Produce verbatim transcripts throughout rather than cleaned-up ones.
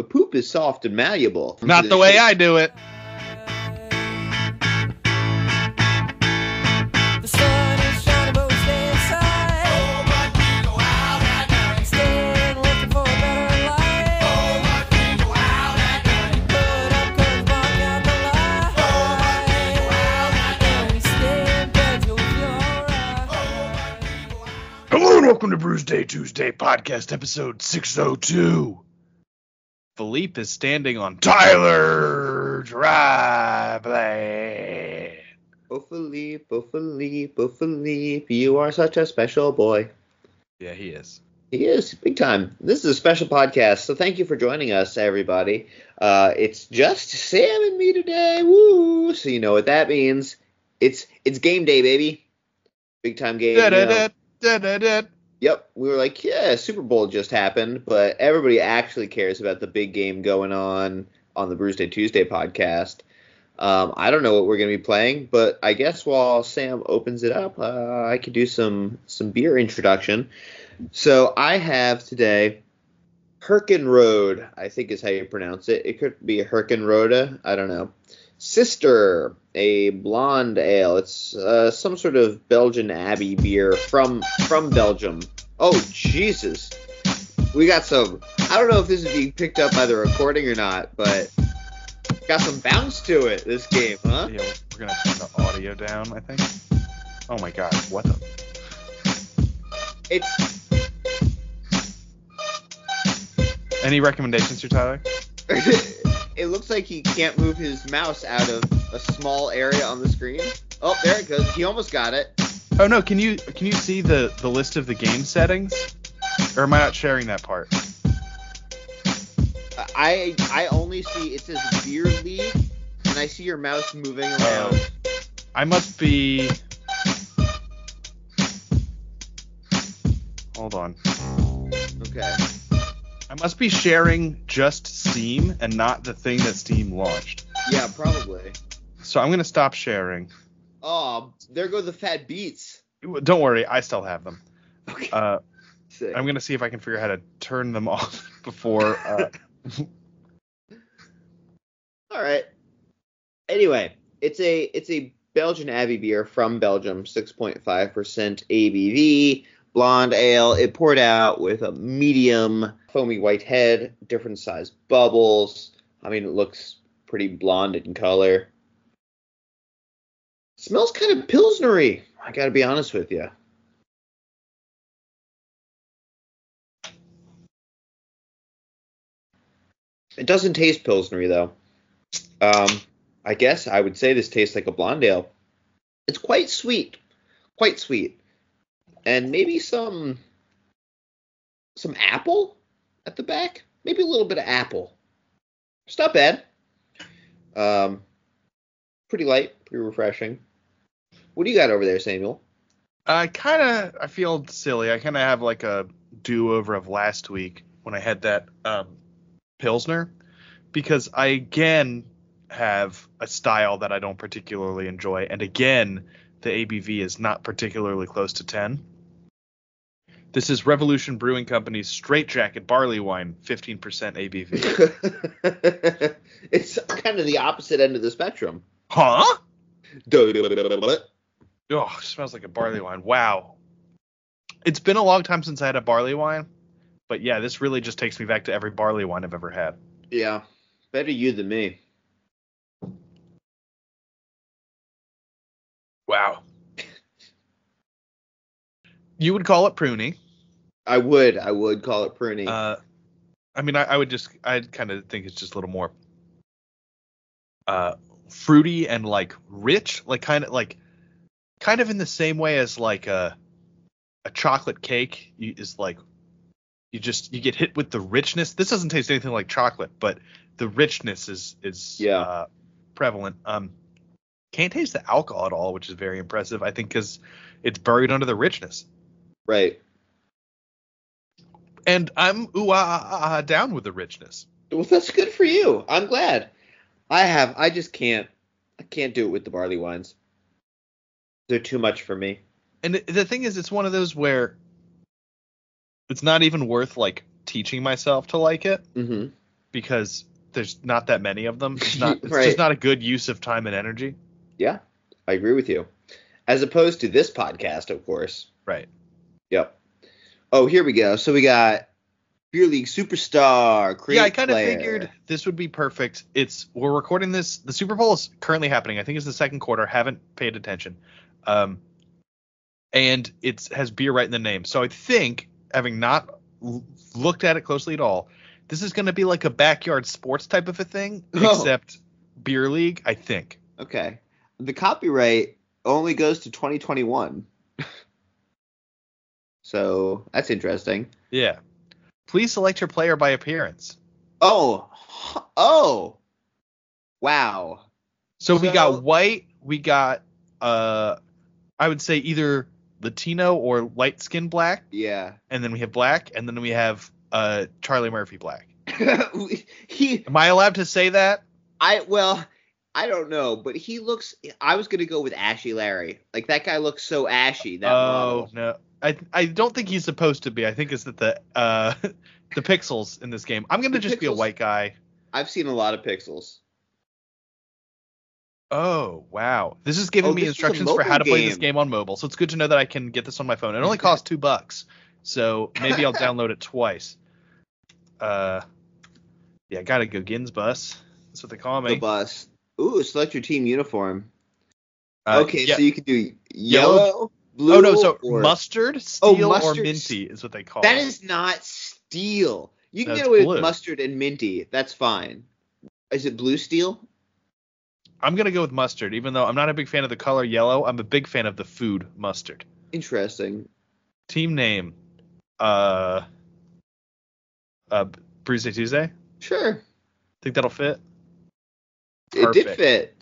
but poop is soft and malleable. Not the way I do it. Hello and welcome to Brews Day Tuesday podcast episode six oh two. Philippe is standing on Tyler Drively. Oh, Philippe, oh, Philippe, oh, Philippe, you are such a special boy. Yeah, he is. He is, big time. This is a special podcast, so thank you for joining us, everybody. Uh, it's just Sam and me today, woo! So you know what that means. It's it's game day, baby. Big time game. Da, da, you know. da, da, da, da. Yep, we were like, yeah, Super Bowl just happened, but everybody actually cares about the big game going on on the Brews Day Tuesday podcast. Um, I don't know what we're going to be playing, but I guess while Sam opens it up, uh, I could do some some beer introduction. So I have today Herkenrode, I think is how you pronounce it. It could be Herkenrode, I don't know. Sister, a blonde ale. It's uh, some sort of Belgian Abbey beer from from Belgium. Oh, Jesus. We got some, I don't know if this is being picked up by the recording or not, but got some bounce to it, this game, huh? Yeah, we're going to turn the audio down, I think. Oh my god, what the... It's... Any recommendations here, Tyler? It looks like he can't move his mouse out of a small area on the screen. Oh, there it goes. He almost got it. Oh no, can you can you see the, the list of the game settings? Or am I not sharing that part? I I only see, it says beer league, and I see your mouse moving around. Uh, I must be... Hold on. Okay. I must be sharing just Steam and not the thing that Steam launched. Yeah, probably. So I'm going to stop sharing. Oh, there go the fat beats. Don't worry, I still have them. Okay. Uh, Sick. I'm going to see if I can figure out how to turn them off before... Uh... All right. Anyway, it's a it's a Belgian Abbey beer from Belgium, six point five percent A B V, blonde ale. It poured out with a medium foamy white head, different size bubbles. I mean, it looks pretty blonde in color. Smells kind of pilsnery, I gotta be honest with you. It doesn't taste pilsnery, though. Um, I guess I would say this tastes like a blonde ale. It's quite sweet. Quite sweet. And maybe some... some apple at the back? Maybe a little bit of apple. It's not bad. Um, pretty light, pretty refreshing. What do you got over there, Samuel? I kind of, I feel silly. I kind of have like a do-over of last week when I had that um, Pilsner, because I again have a style that I don't particularly enjoy, and again, the A B V is not particularly close to ten. This is Revolution Brewing Company's Straight Jacket Barley Wine, fifteen percent A B V. It's kind of the opposite end of the spectrum. Huh? Oh, Oh, it smells like a barley wine. Wow. It's been a long time since I had a barley wine, but yeah, this really just takes me back to every barley wine I've ever had. yeah, better you than me. Wow. You would call it pruny. I would, I would call it pruny. Uh, I mean, I, I would just, I kind of think it's just a little more uh, fruity and like rich, like kind of like, kind of in the same way as like a a chocolate cake you, is like, you just you get hit with the richness. This doesn't taste anything like chocolate, but the richness is is Yeah. uh, prevalent. Um, can't taste the alcohol at all, which is very impressive. I think because it's buried under the richness. Right. And I'm ooh ah, ah, ah, down with the richness. Well, that's good for you. I'm glad. I have. I just can't. I can't do it with the barley wines. They're too much for me. And the, the thing is, it's one of those where it's not even worth like teaching myself to like it. Mm-hmm. because there's not that many of them. It's not. It's Right. just not a good use of time and energy. Yeah, I agree with you. As opposed to this podcast, of course. Right. Yep. Oh, here we go. So we got Beer League Superstar. Create Yeah, I kind of player. figured this would be perfect. It's we're recording this. The Super Bowl is currently happening. I think it's the second quarter. Haven't paid attention. Um, and it has beer right in the name. So I think, having not l- looked at it closely at all, this is going to be like a backyard sports type of a thing, Oh. except beer league. I think. Okay. The copyright only goes to twenty twenty-one. So that's interesting. Yeah. Please select your player by appearance. Oh. Oh. Wow. So, we So- got white. We got uh, I would say either Latino or light skin black. Yeah. And then we have black, and then we have uh Charlie Murphy black. he Am I allowed to say that? I well, I don't know, but he looks I was going to go with Ashy Larry. Like that guy looks so ashy, that Oh model. no, I I don't think he's supposed to be. I think it's that the uh the pixels in this game. I'm gonna The just be a pixels- white guy. I've seen a lot of pixels. Oh wow, this is giving Oh, me this is a instructions for how mobile to play this game. game on mobile. So it's good to know that I can get this on my phone. It only costs two bucks, so maybe I'll download it twice. Uh, yeah, gotta go Gins bus. That's what they call me. The bus. Ooh, select your team uniform. Uh, okay, yeah. so you can do Yellow- yellow, blue, Oh no, so or mustard, Oh, steel, mustard, or minty is what they call that it. is not steel. You can That's get away blue. with mustard and minty. That's fine. Is it blue steel? I'm gonna go with mustard, even though I'm not a big fan of the color yellow. I'm a big fan of the food mustard. Interesting. Team name, uh, uh, Bruce Tuesday. Sure. Think that'll fit. It did Perfect. fit.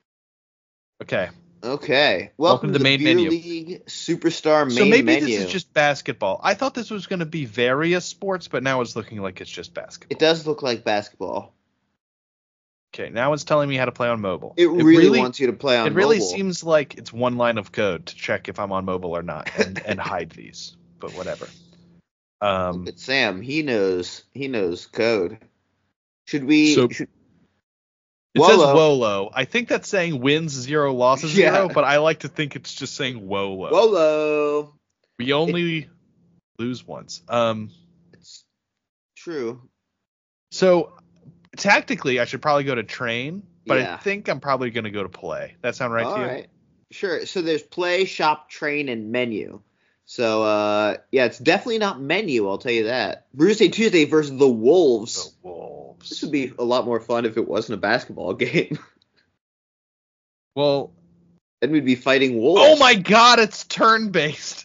Okay. Okay. Welcome, Welcome to the to main Beer menu. League Superstar main So maybe menu. this is just basketball. I thought this was gonna be various sports, but now it's looking like it's just basketball. It does look like basketball. Okay, now it's telling me how to play on mobile. It, really, wants you to play on It really mobile. seems like it's one line of code to check if I'm on mobile or not, and, and hide these. But whatever. Um, But Sam, he knows. He knows code. Should we? So- should, it says Wolo. WOLO. I think that's saying wins zero, losses Yeah. zero, but I like to think it's just saying WOLO. Wolo. We only lose once. Um, It's true. so tactically, I should probably go to train, but I Yeah. think I'm probably going to go to play. That sound right All to you? right. Sure. So there's play, shop, train, and menu. So uh, yeah, it's definitely not menu. I'll tell you that. Bruce Day Tuesday versus the Wolves. The Wolves. This would be a lot more fun if it wasn't a basketball game. Well, Then we'd be fighting wolves. oh my God, it's turn based.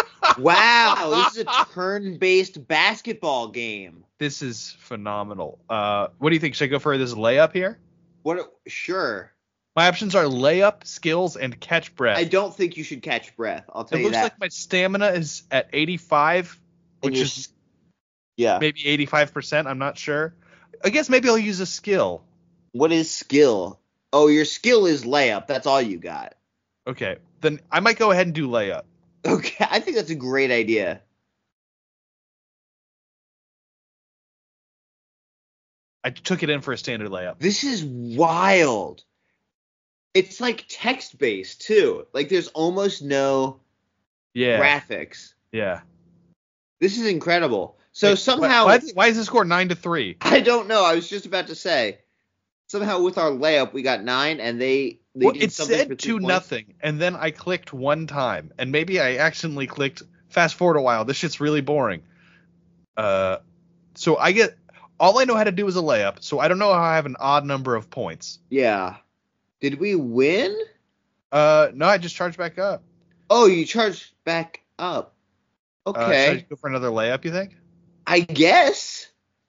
Wow, this is a turn-based basketball game. This is phenomenal. Uh, what do you think? Should I go for this layup here? What? Sure. My options are layup, skills, and catch breath. I don't think you should catch breath. I'll tell It you looks that. like my stamina is at eighty-five, And which you're is s- yeah. maybe eighty-five percent. I'm not sure. I guess maybe I'll use a skill. What is skill? Oh, your skill is layup. That's all you got. Okay, then I might go ahead and do layup. Okay, I think that's a great idea. I took it in for a standard layup. This is wild. It's like text-based too. Like there's almost no Yeah, graphics. yeah. This is incredible. So Wait, somehow why, why, why is the score nine to three? I don't know. I was just about to say. Somehow with our layup we got nine, and they they Well, did it something for said three two points. nothing, and then I clicked one time, and maybe I accidentally clicked. Fast forward a while. This shit's really boring. Uh, so I get all I know how to do is a layup. So I don't know how I have an odd number of points. Yeah. Did we win? Uh, no, I just charged back up. Oh, you charged back up. Uh, should Okay. I go for another layup? You think? I guess.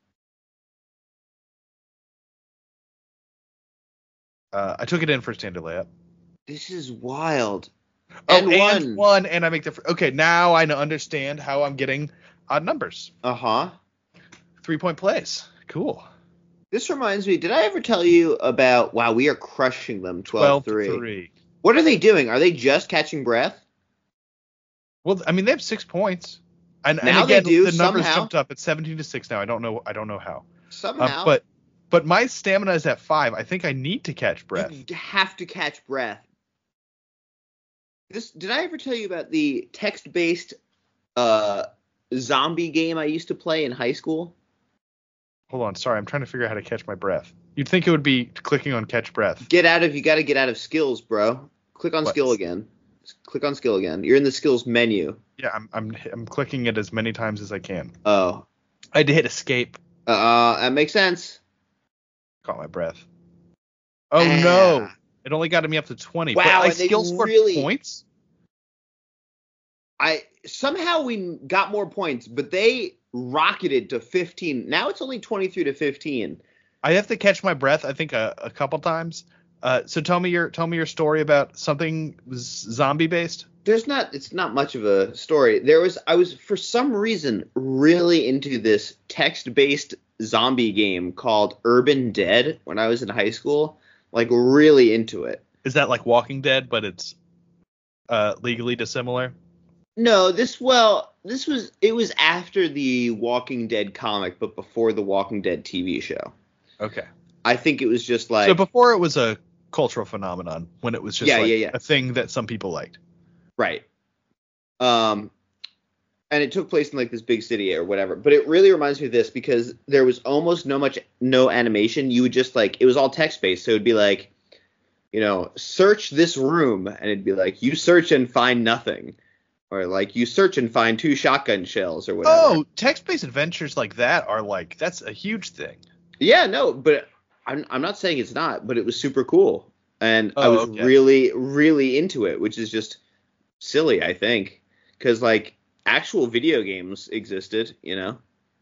Uh, I took it in for a standard layup. This is wild. Oh, And and one. one, and I make the. Fr- okay, now I know- understand how I'm getting odd numbers. Uh-huh. Three point plays. Cool. This reminds me, did I ever tell you about, wow, we are crushing them Twelve twelve to three. three. What are they doing? Are they just catching breath? Well, I mean, they have six points. And, and Now they again, do, the numbers somehow. jumped up. It's seventeen to six now. I don't know. I don't know how. Somehow. Uh, but but my stamina is at five. I think I need to catch breath. You have to catch breath. This did I ever tell you about the text-based uh, zombie game I used to play in high school? Hold on, sorry, I'm trying to figure out how to catch my breath. You'd think it would be clicking on catch breath. Get out of you got to get out of skills, bro. Click on What? skill again. Click on skill again. You're in the skills menu. Yeah, I'm I'm I'm clicking it as many times as I can. Oh, I had to hit escape. uh, that makes sense. Caught my breath. Oh Ah. no! It only got me up to twenty. Wow, but I and they skill scored really- points. I somehow we got more points, but they rocketed to fifteen. Now it's only twenty-three to fifteen. I have to catch my breath. I think a, a couple times. Uh, so tell me your tell me your story about something zombie based. There's not it's not much of a story. There was I was for some reason really into this text-based zombie game called Urban Dead when I was in high school. Like really into it. Is that like Walking Dead, but it's uh, legally dissimilar? No, this well, this was it was after the Walking Dead comic, but before the Walking Dead T V show. Okay. I think it was just like So before it was a cultural phenomenon, when it was just Yeah, like yeah, yeah. a thing that some people liked. right. Um, and it took place in like this big city or whatever. But it really reminds me of this because there was almost no much no animation. You would just like it was all text based, so it'd be like, you know, search this room, and it'd be like you search and find nothing. Or like you search and find two shotgun shells or whatever. Oh, text-based adventures like that are like that's a huge thing. Yeah, no, but I'm I'm not saying it's not, but it was super cool. And I Oh, was okay. really, really into it, which is just silly, I think. Because, like, actual video games existed, you know?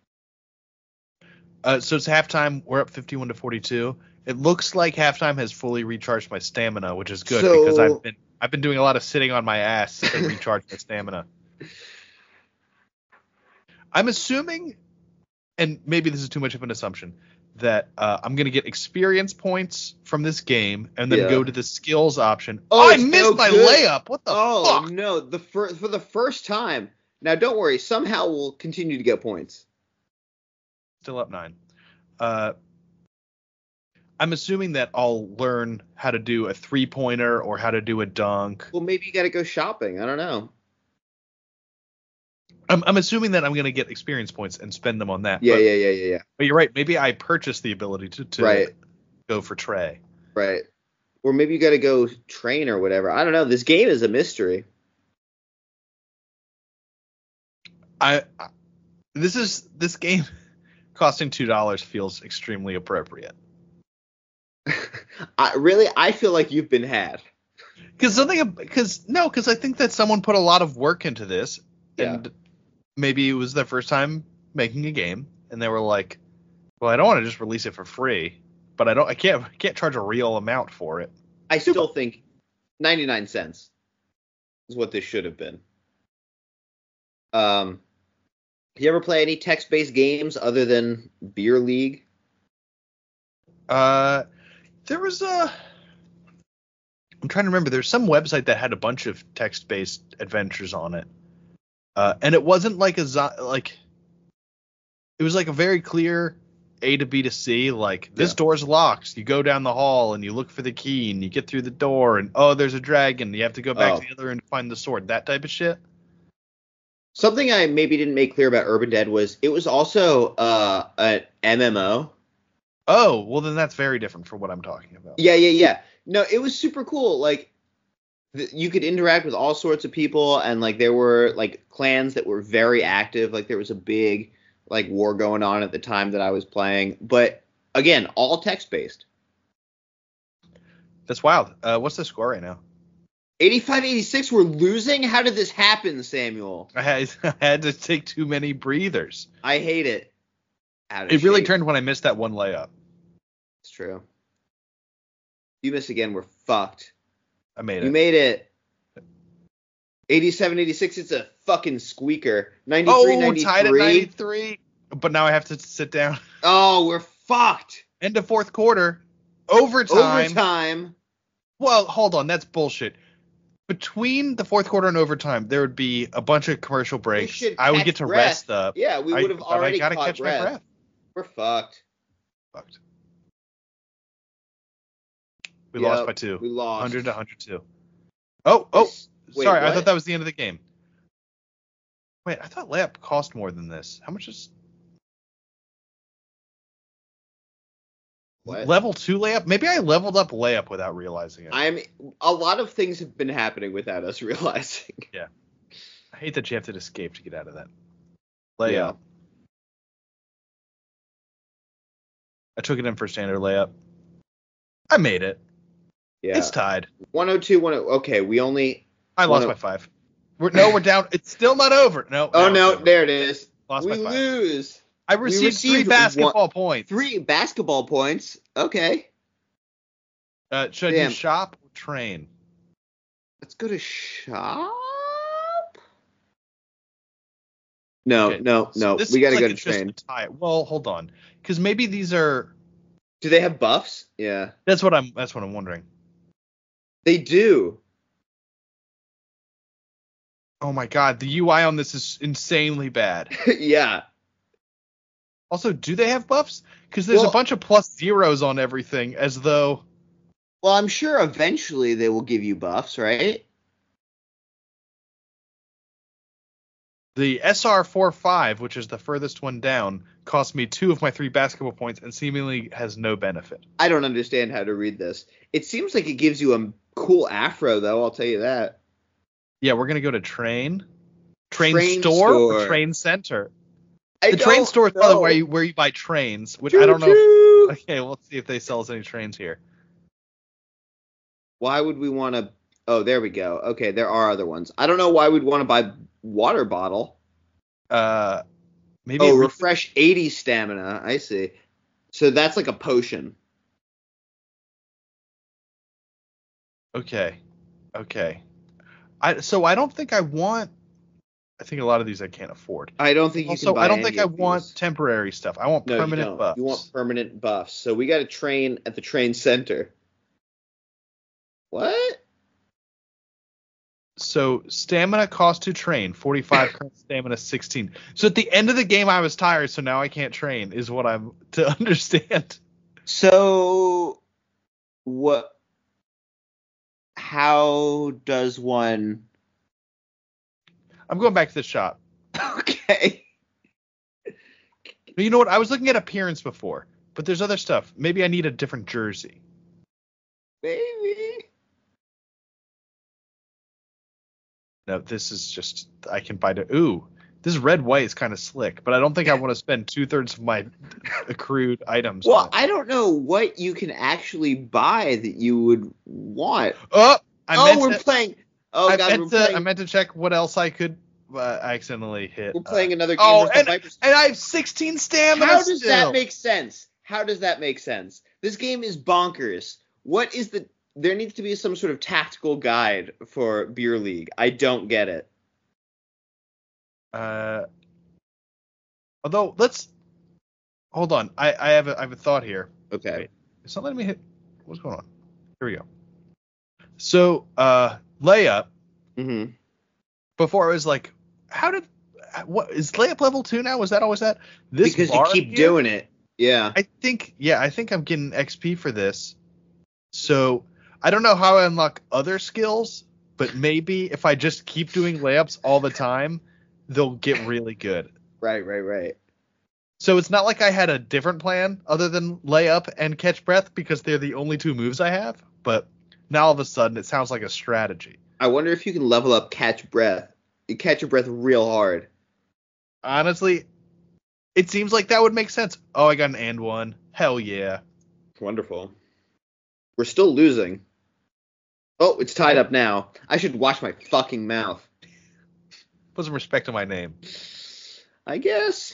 Uh, so it's halftime. We're up fifty-one to forty-two. It looks like halftime has fully recharged my stamina, which is good So- because I've been I've been doing a lot of sitting on my ass to recharge my stamina. I'm assuming, and maybe this is too much of an assumption, that uh, I'm gonna get experience points from this game and then Yeah. go to the skills option. Oh, Oh, I it's missed no my good. layup. What the Oh, fuck? no, the fir- for the first time. Now, don't worry. Somehow we'll continue to get points. Still up nine. Uh, I'm assuming that I'll learn how to do a three pointer or how to do a dunk. Well, maybe you got to go shopping. I don't know. I'm, I'm assuming that I'm going to get experience points and spend them on that. Yeah, but, yeah, yeah, yeah, yeah. but you're right. Maybe I purchased the ability to, to Right. go for Trey. Right. Or maybe you got to go train or whatever. I don't know. This game is a mystery. I, I this is this game costing two dollars feels extremely appropriate. I really, I feel like you've been had. Because something, because no, because I think that someone put a lot of work into this, and maybe it was their first time making a game, and they were like, "Well, I don't want to just release it for free, but I don't, I can't, I can't charge a real amount for it." I still think ninety-nine cents is what this should have been. Um, you ever play any text-based games other than Beer League? Uh, there was a, I'm trying to remember. There's some website that had a bunch of text-based adventures on it, uh, and it wasn't like a zo- like, it was like a very clear A to B to C. Like this Yeah. door's locked. You go down the hall and you look for the key and you get through the door and oh, there's a dragon. You have to go back Oh. to the other and find the sword. That type of shit. Something I maybe didn't make clear about Urban Dead was it was also uh, an M M O. Oh, well then that's very different from what I'm talking about. Yeah, yeah, yeah. No, it was super cool. Like, th- you could interact with all sorts of people, and like there were like clans that were very active. Like there was a big like war going on at the time that I was playing. But again, all text based. That's wild. Uh, what's the score right now? eighty-five eighty-six, we're losing? How did this happen, Samuel? I had, I had to take too many breathers. I hate it. Out of It really shape. turned when I missed that one layup. It's true. If you miss again, we're fucked. I made You it. made it. eighty-seven eighty-six, it's a fucking squeaker. ninety-three Oh, ninety-three. tied at ninety-three. But now I have to sit down. Oh, we're fucked. End of fourth quarter. Overtime. Overtime. Well, hold on. That's bullshit. Between the fourth quarter and overtime, there would be a bunch of commercial breaks. should I would catch get to breath. rest up. Yeah, we I- would have but already I gotta caught catch breath. my breath. We're fucked. fucked. We Yep, lost by two. We lost. one hundred to one hundred two. Oh, oh. Wait, sorry, I what? thought that was the end of the game. Wait, I thought layup cost more than this. How much is What? level two layup? Maybe I leveled up layup without realizing it. I'm. A lot of things have been happening without us realizing. I hate that you have to escape to get out of that. Layup. Yeah. I took it in for standard layup. I made it. Yeah. It's tied. one oh two, one oh Okay, we only. I lost one oh by five. We're, no, we're down. It's still not over. No. Oh now no, it's over. there it is. Lost we by five. lose. I received, received three basketball points. Three basketball points. Okay. Uh, should I Damn. do shop or train? Let's go to shop. No, Okay, no, so no. this We got to seems go like to it's just train. a tie. Well, hold on, because maybe these are. Do they have buffs? Yeah. That's what I'm. That's what I'm wondering. They do. Oh my god, the U I on this is insanely bad. Yeah. Also, do they have buffs? Because there's Well- a bunch of plus zeros on everything, as though. Well, I'm sure eventually they will give you buffs, right? The S R forty-five, which is the furthest one down, cost me two of my three basketball points and seemingly has no benefit. I don't understand how to read this. It seems like it gives you a cool afro, though. I'll tell you that. Yeah, we're gonna go to train, train, Train store, store. or train center. I The train don't store is probably know. where you where you buy trains, which I don't know. If, Choo-choo. okay, well, let's see if they sell us any trains here. Why would we want to? Oh, there we go. Okay, there are other ones. I don't know why we'd want to buy water bottle. Uh, maybe. Oh, it- refresh eighty stamina. I see. So that's like a potion. Okay, okay. I so I don't think I want. I think a lot of these I can't afford. I don't think you Also, can buy I don't any think I of want these. temporary stuff. I want No, you permanent don't. buffs. You want permanent buffs. So we got to train at the train center. What? So stamina cost to train forty-five, current stamina sixteen. So at the end of the game I was tired, so now I can't train. Is what I'm to understand. So what? How does one? I'm going back to the shop. Okay. But you know what? I was looking at appearance before, but there's other stuff. Maybe I need a different jersey. Maybe. No, this is just I can buy the ooh. This red white is kind of slick, but I don't think I want to spend two thirds of my accrued items. on Well, it. I don't know what you can actually buy that you would want. Oh, I oh, meant we're to, playing. Oh I god, meant we're to, playing. I meant to check what else I could. Uh, I accidentally hit. we're playing uh, another game. oh, versus the and, Vipers. and I have sixteen stamina. How does still. that make sense? How does that make sense? This game is bonkers. What is the? There needs to be some sort of tactical guide for Beer League. I don't get it. Uh, although let's hold on. I, I have a I have a thought here. Okay. Wait, it's not letting me hit. What's going on? Here we go. So uh, layup. Mm-hmm. Before I was like, how did what is layup level two now? Was that always that? This Because you bar keep here? doing it. Yeah. I think yeah, I think I'm getting X P for this. So I don't know how I unlock other skills, but maybe if I just keep doing layups all the time, they'll get really good. Right. Right. Right. So it's not like I had a different plan other than layup and catch breath because they're the only two moves I have. But now all of a sudden it sounds like a strategy. I wonder if you can level up catch breath. You catch your breath real hard. Honestly, it seems like that would make sense. Oh, I got an and one. Hell yeah. Wonderful. We're still losing. Oh, it's tied up now. I should wash my fucking mouth. Put some respect to my name. I guess.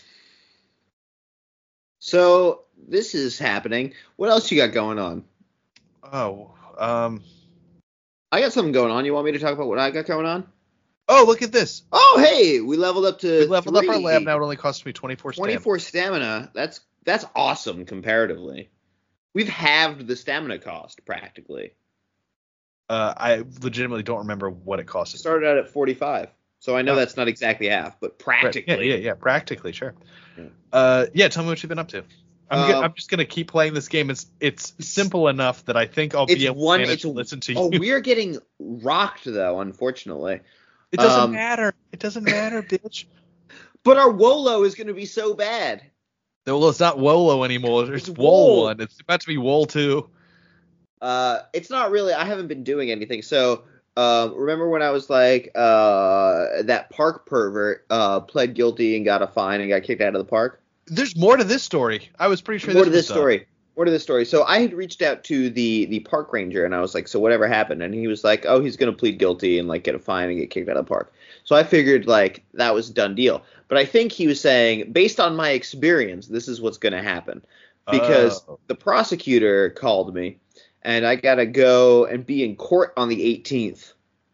So this is happening. What else you got going on? Oh, um, I got something going on. You want me to talk about what I got going on? oh, look at this. Oh, hey, we leveled up to We leveled up our three. lab. Now it only costs me twenty-four stamina. twenty-four stamina. That's that's awesome comparatively. We've halved the stamina cost practically. Uh, I legitimately don't remember what it cost. It started out at forty-five. So I know Oh. that's not exactly half, but practically. Yeah, yeah, yeah. Practically, sure. Yeah. Uh, yeah. Tell me what you've been up to. I'm, go- Um, I'm just gonna keep playing this game. It's it's simple enough that I think I'll It's be able one. to manage It's to a, listen to oh, you. we're getting rocked though, unfortunately. It doesn't um, matter. It doesn't matter, bitch. But our Wolo is going to be so bad. Well, it's not Wolo anymore. It's, It's Wol Wol. one. It's about to be Wol two. Uh, it's not really. I haven't been doing anything. So, um, remember when I was like, uh, that park pervert uh pled guilty and got a fine and got kicked out of the park? There's more to this story. I was pretty sure More this to this was done. story. More to this story. So I had reached out to the the park ranger and I was like, so whatever happened? And he was like, oh, he's gonna plead guilty and like get a fine and get kicked out of the park. So I figured like that was a done deal. But I think he was saying, based on my experience, this is what's gonna happen. Because Oh. the prosecutor called me and I gotta go and be in court on the eighteenth.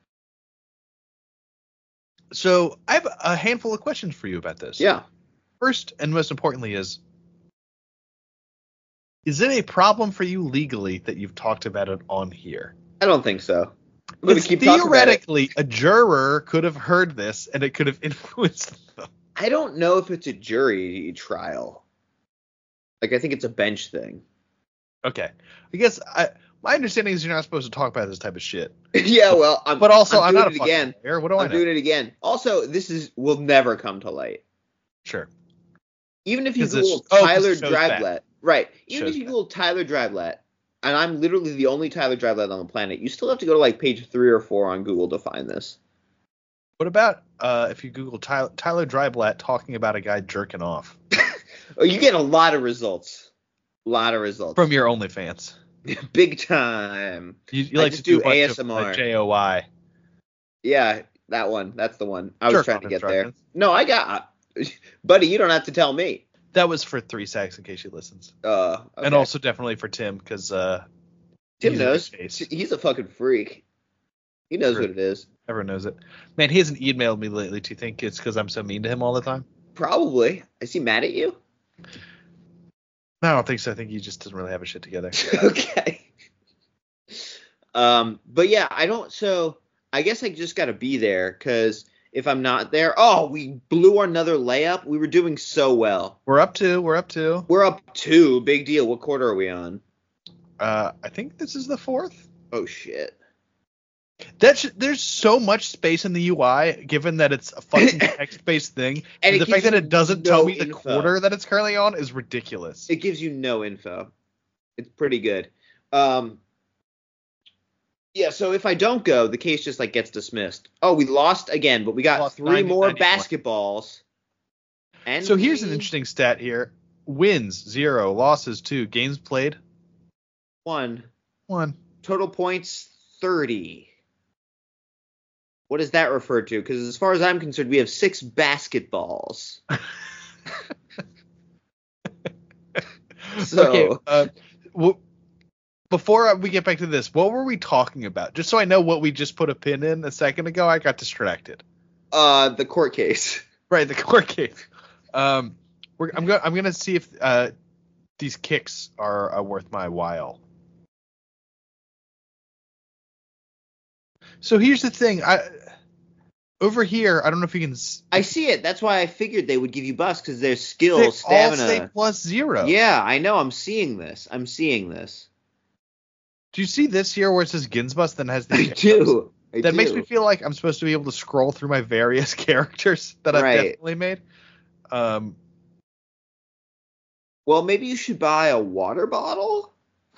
So I have a handful of questions for you about this. Yeah. First and most importantly is, is it a problem for you legally that you've talked about it on here? I don't think so. I'm gonna Because keep talking about it. theoretically, a juror could have heard this and it could have influenced them. I don't know if it's a jury trial. Like I think it's a bench thing. Okay. I guess I, my understanding is you're not supposed to talk about this type of shit. Yeah, well, I'm, But also, I'm, I'm doing not a it fucking again. lawyer. What do I I'm know? doing it again. Also, this is will never come to light. Sure. Even if you 'Cause it's- Google oh, 'cause Tyler it shows bad. Dryblet, right? Even Shows if you bad. Google Tyler Dryblet, and I'm literally the only Tyler Dryblet on the planet, you still have to go to like page three or four on Google to find this. What about uh, if you Google Tyler, Tyler Dryblatt talking about a guy jerking off Oh, you get a lot of results. A lot of results. from your OnlyFans? Big time. You, you I like just to do, do a bunch A S M of, R. uh, J O I. Yeah, that one. That's the one. I was Jerk trying off to get there. instructions. No, I got, buddy. You don't have to tell me. That was for three sacks in case he listens, Uh, okay. and also definitely for Tim because uh, Tim he's a big knows. face. He's a fucking freak. He knows True. what it is. Everyone knows it. Man, he hasn't emailed me lately. Do you think it's because I'm so mean to him all the time? Probably. Is he mad at you? No, I don't think so. I think he just doesn't really have his shit together. Okay. Um, but yeah, I don't. So I guess I just got to be there because if I'm not there, oh, we blew another layup. We were doing so well. We're up to. We're up to. We're up two. Big deal. What quarter are we on? Uh, I think this is the fourth. Oh shit. That sh- there's so much space in the U I, given that it's a fucking text-based thing, And and it the fact gives that you it doesn't no tell me the info. quarter that it's currently on is ridiculous. It gives you no info. It's pretty good. Um, yeah, so if I don't go, the case just like gets dismissed. Oh, we lost again, but we got Lost three ninety, more ninety-one. basketballs. And So here's an we interesting stat here: wins zero, losses two, games played One. one. Total points thirty. What does that refer to? Because as far as I'm concerned, we have six basketballs. So Okay. Uh, w- before we get back to this, what were we talking about? Just so I know what we just put a pin in a second ago, I got distracted. uh, the court case. Right, the court case. Um, we're, I'm going. I'm going to see if uh, these kicks are uh, worth my while. So here's the thing. I over here. I don't know if you can. s- I see it. That's why I figured they would give you buffs because their They skill, all stamina. say plus zero. Yeah, I know. I'm seeing this. I'm seeing this. Do you see this here where it says Ginsbus then has the I kick buffs? do. I That do. makes me feel like I'm supposed to be able to scroll through my various characters that I've Right. definitely made. Um, Well, maybe you should buy a water bottle.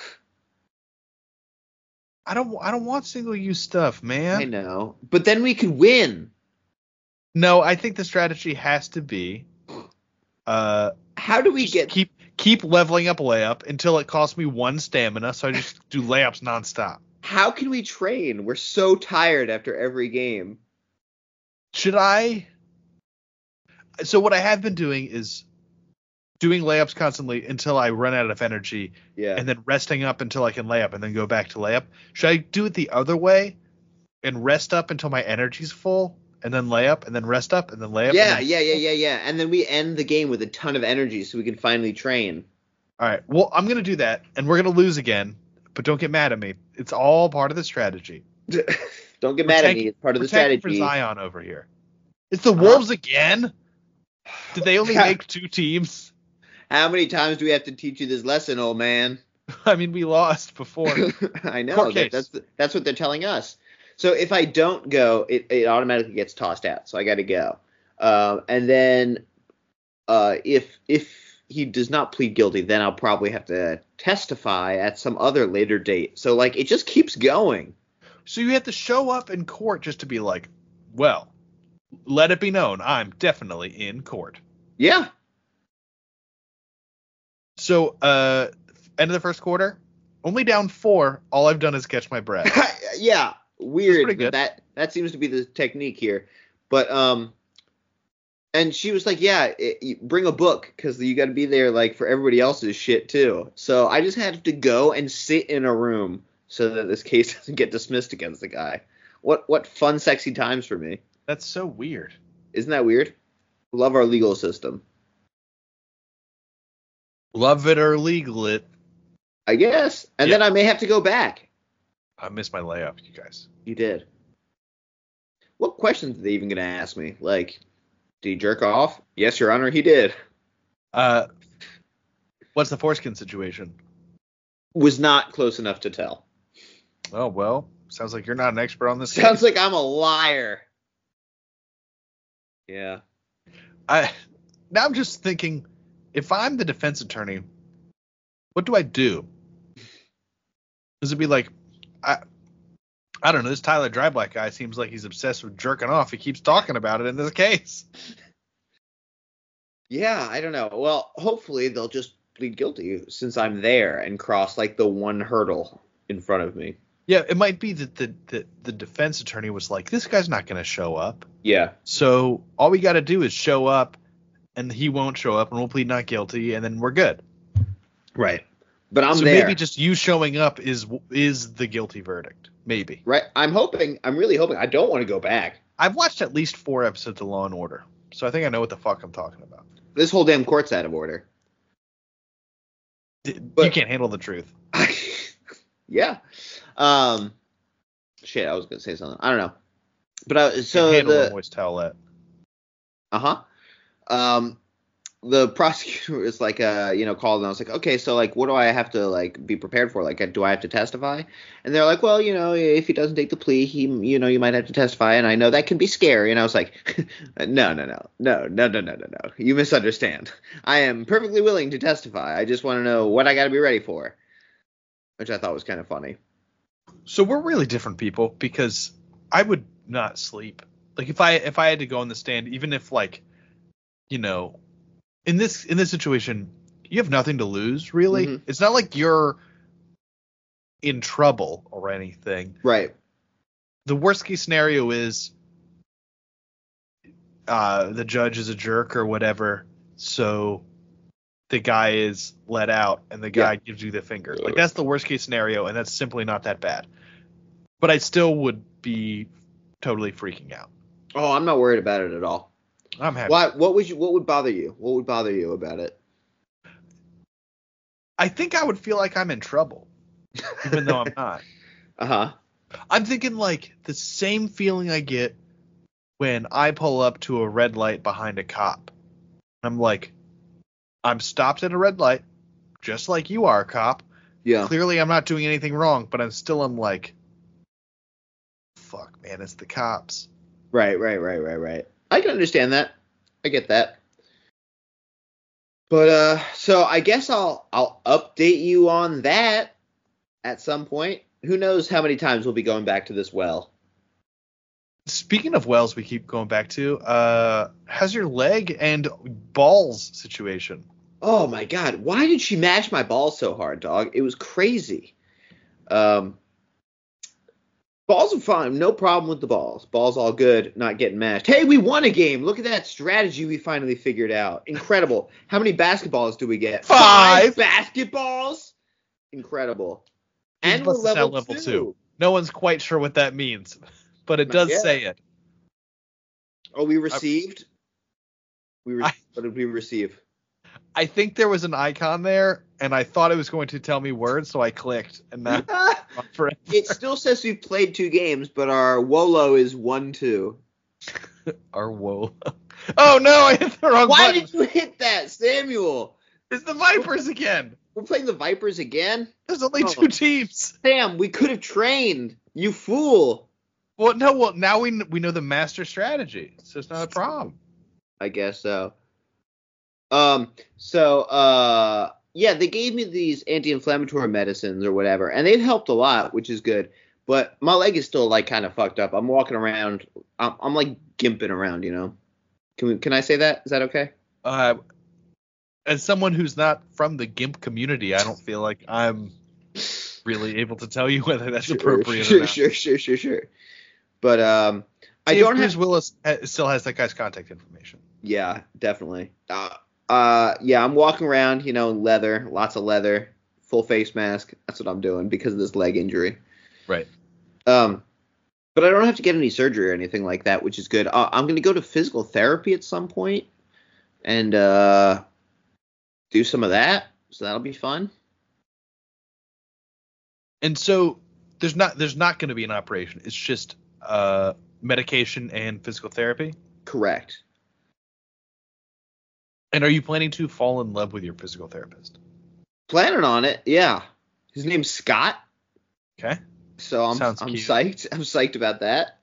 I don't. I don't want single use stuff, man. I know, but then we could win. No, I think the strategy has to be, uh, How do we just get? keep keep leveling up layup until it costs me one stamina, so I just do layups nonstop. How can we train? We're so tired after every game. Should I? So what I have been doing is doing layups constantly until I run out of energy, Yeah. and then resting up until I can lay up, and then go back to layup. Should I do it the other way and rest up until my energy's full, and then lay up, and then rest up, and then lay up? yeah, and then- yeah, yeah, yeah, yeah. And then we end the game with a ton of energy, so we can finally train. All right. Well, I'm gonna do that, and we're gonna lose again. But don't get mad at me. It's all part of the strategy. Don't get We're mad at tanking- me. It's part of the we're tanking strategy. for Zion over here. It's the Wolves again. Did they only Yeah. make two teams? How many times do we have to teach you this lesson, old man? I mean, we lost before. I know. Court That, case. that's the, that's what they're telling us. So if I don't go, it, it automatically gets tossed out. So I got to go. Um, and then uh, if if he does not plead guilty, then I'll probably have to testify at some other later date. So like it just keeps going. So you have to show up in court just to be like, well, let it be known, I'm definitely in court. Yeah. So, uh, end of the first quarter, only down four. All I've done is catch my breath. Yeah. Weird. pretty good. That that seems to be the technique here. But um, and she was like, yeah, it, you bring a book because you got to be there like for everybody else's shit too. So I just had to go and sit in a room so that this case doesn't get dismissed against the guy. What what fun, sexy times for me. That's so weird. Isn't that weird? Love our legal system. Love it or legal it. I guess. And Yeah. then I may have to go back. I missed my layup, you guys. You did. What questions are they even going to ask me? Like, did he jerk off? Yes, Your Honor, he did. Uh, what's the foreskin situation? Was not close enough to tell. Oh, well, sounds like you're not an expert on this. Sounds like I'm a liar. Yeah. I now I'm just thinking, if I'm the defense attorney, what do I do? Does it be like, I, I don't know, this Tyler Dryblack guy seems like he's obsessed with jerking off. He keeps talking about it in this case. Yeah, I don't know. Well, hopefully they'll just plead guilty since I'm there and cross like the one hurdle in front of me. Yeah, it might be that the, the, the defense attorney was like, this guy's not going to show up. Yeah. So all we got to do is show up, and he won't show up, and we'll plead not guilty, and then we're good. Right. But I'm so there. maybe just you showing up is is the guilty verdict. Maybe. Right. I'm hoping. I'm really hoping. I don't want to go back. I've watched at least four episodes of Law and Order, so I think I know what the fuck I'm talking about. This whole damn court's out of order. D- But- you can't handle the truth. Yeah. Um. Shit, I was gonna say something. I don't know. But I, You so can't handle the a voice towelette. uh huh. Um. The prosecutor was like, uh, you know, called and I was like, okay, so like, what do I have to like be prepared for? Like, do I have to testify? And they're like, well, you know, if he doesn't take the plea, he, you know, you might have to testify. And I know that can be scary. And I was like, no, no, no, no, no, no, no, no, no. You misunderstand. I am perfectly willing to testify. I just want to know what I got to be ready for, which I thought was kind of funny. So we're really different people, because I would not sleep. Like if I if I had to go on the stand, even if like, you know, in this in this situation, you have nothing to lose, really. Mhm. It's not like you're in trouble or anything. Right. The worst case scenario is uh, the judge is a jerk or whatever, so the guy is let out and the guy Yeah. gives you the finger. Like that's the worst case scenario, and that's simply not that bad. But I still would be totally freaking out. Oh, I'm not worried about it at all. I'm happy. What what would you what would bother you? What would bother you about it? I think I would feel like I'm in trouble, even though I'm not. Uh-huh. I'm thinking like the same feeling I get when I pull up to a red light behind a cop. I'm like, I'm stopped at a red light, just like you are, cop. Yeah. Clearly I'm not doing anything wrong, but I'm still I'm like, fuck, man, it's the cops. Right, right, right, right, right. I can understand that. I get that. But uh so I guess I'll I'll update you on that at some point. Who knows how many times we'll be going back to this well. Speaking of wells we keep going back to, uh, how's your leg and balls situation? Oh my god, why did she mash my balls so hard, dog? It was crazy. Um Balls are fine. No problem with the balls. Balls all good, not getting mashed. Hey, we won a game. Look at that strategy we finally figured out. Incredible. How many basketballs do we get? Five. Five basketballs? Incredible. He's And we're busting level, out level two. two. No one's quite sure what that means, but it Not does yet. say it. Oh, we received? We re- I- What did we receive? I think there was an icon there, and I thought it was going to tell me words, so I clicked, and now forever. It still says we've played two games, but our Wolo is one two. Our woe. Oh no, I hit the wrong Why button. did you hit that, Samuel? It's the Vipers again. We're playing the Vipers again? There's only Oh. two teams. Sam, we could have trained. You fool. Well, no, well, now we we know the master strategy, so it's not a problem. I guess so. Um, so, uh, yeah, they gave me these anti-inflammatory medicines or whatever, and they've helped a lot, which is good. But my leg is still, like, kind of fucked up. I'm walking around. I'm, I'm like, gimping around, you know? Can we, can I say that? Is that okay? Uh, as someone who's not from the GIMP community, I don't feel like I'm really able to tell you whether that's Sure, appropriate sure, or not. Sure, sure, sure, sure. But um, I See if don't Bruce have. Willis ha- still has that guy's contact information. Yeah, definitely. Uh, uh, yeah, I'm walking around, you know, leather, lots of leather, full face mask. That's what I'm doing because of this leg injury. Right. Um, but I don't have to get any surgery or anything like that, which is good. Uh, I'm going to go to physical therapy at some point and uh, do some of that. So that'll be fun. And so there's not there's not going to be an operation. It's just uh, medication and physical therapy. Correct. And are you planning to fall in love with your physical therapist? Planning on it. Yeah. His name's Scott. Okay. So I'm Sounds I'm cute. psyched. I'm psyched about that.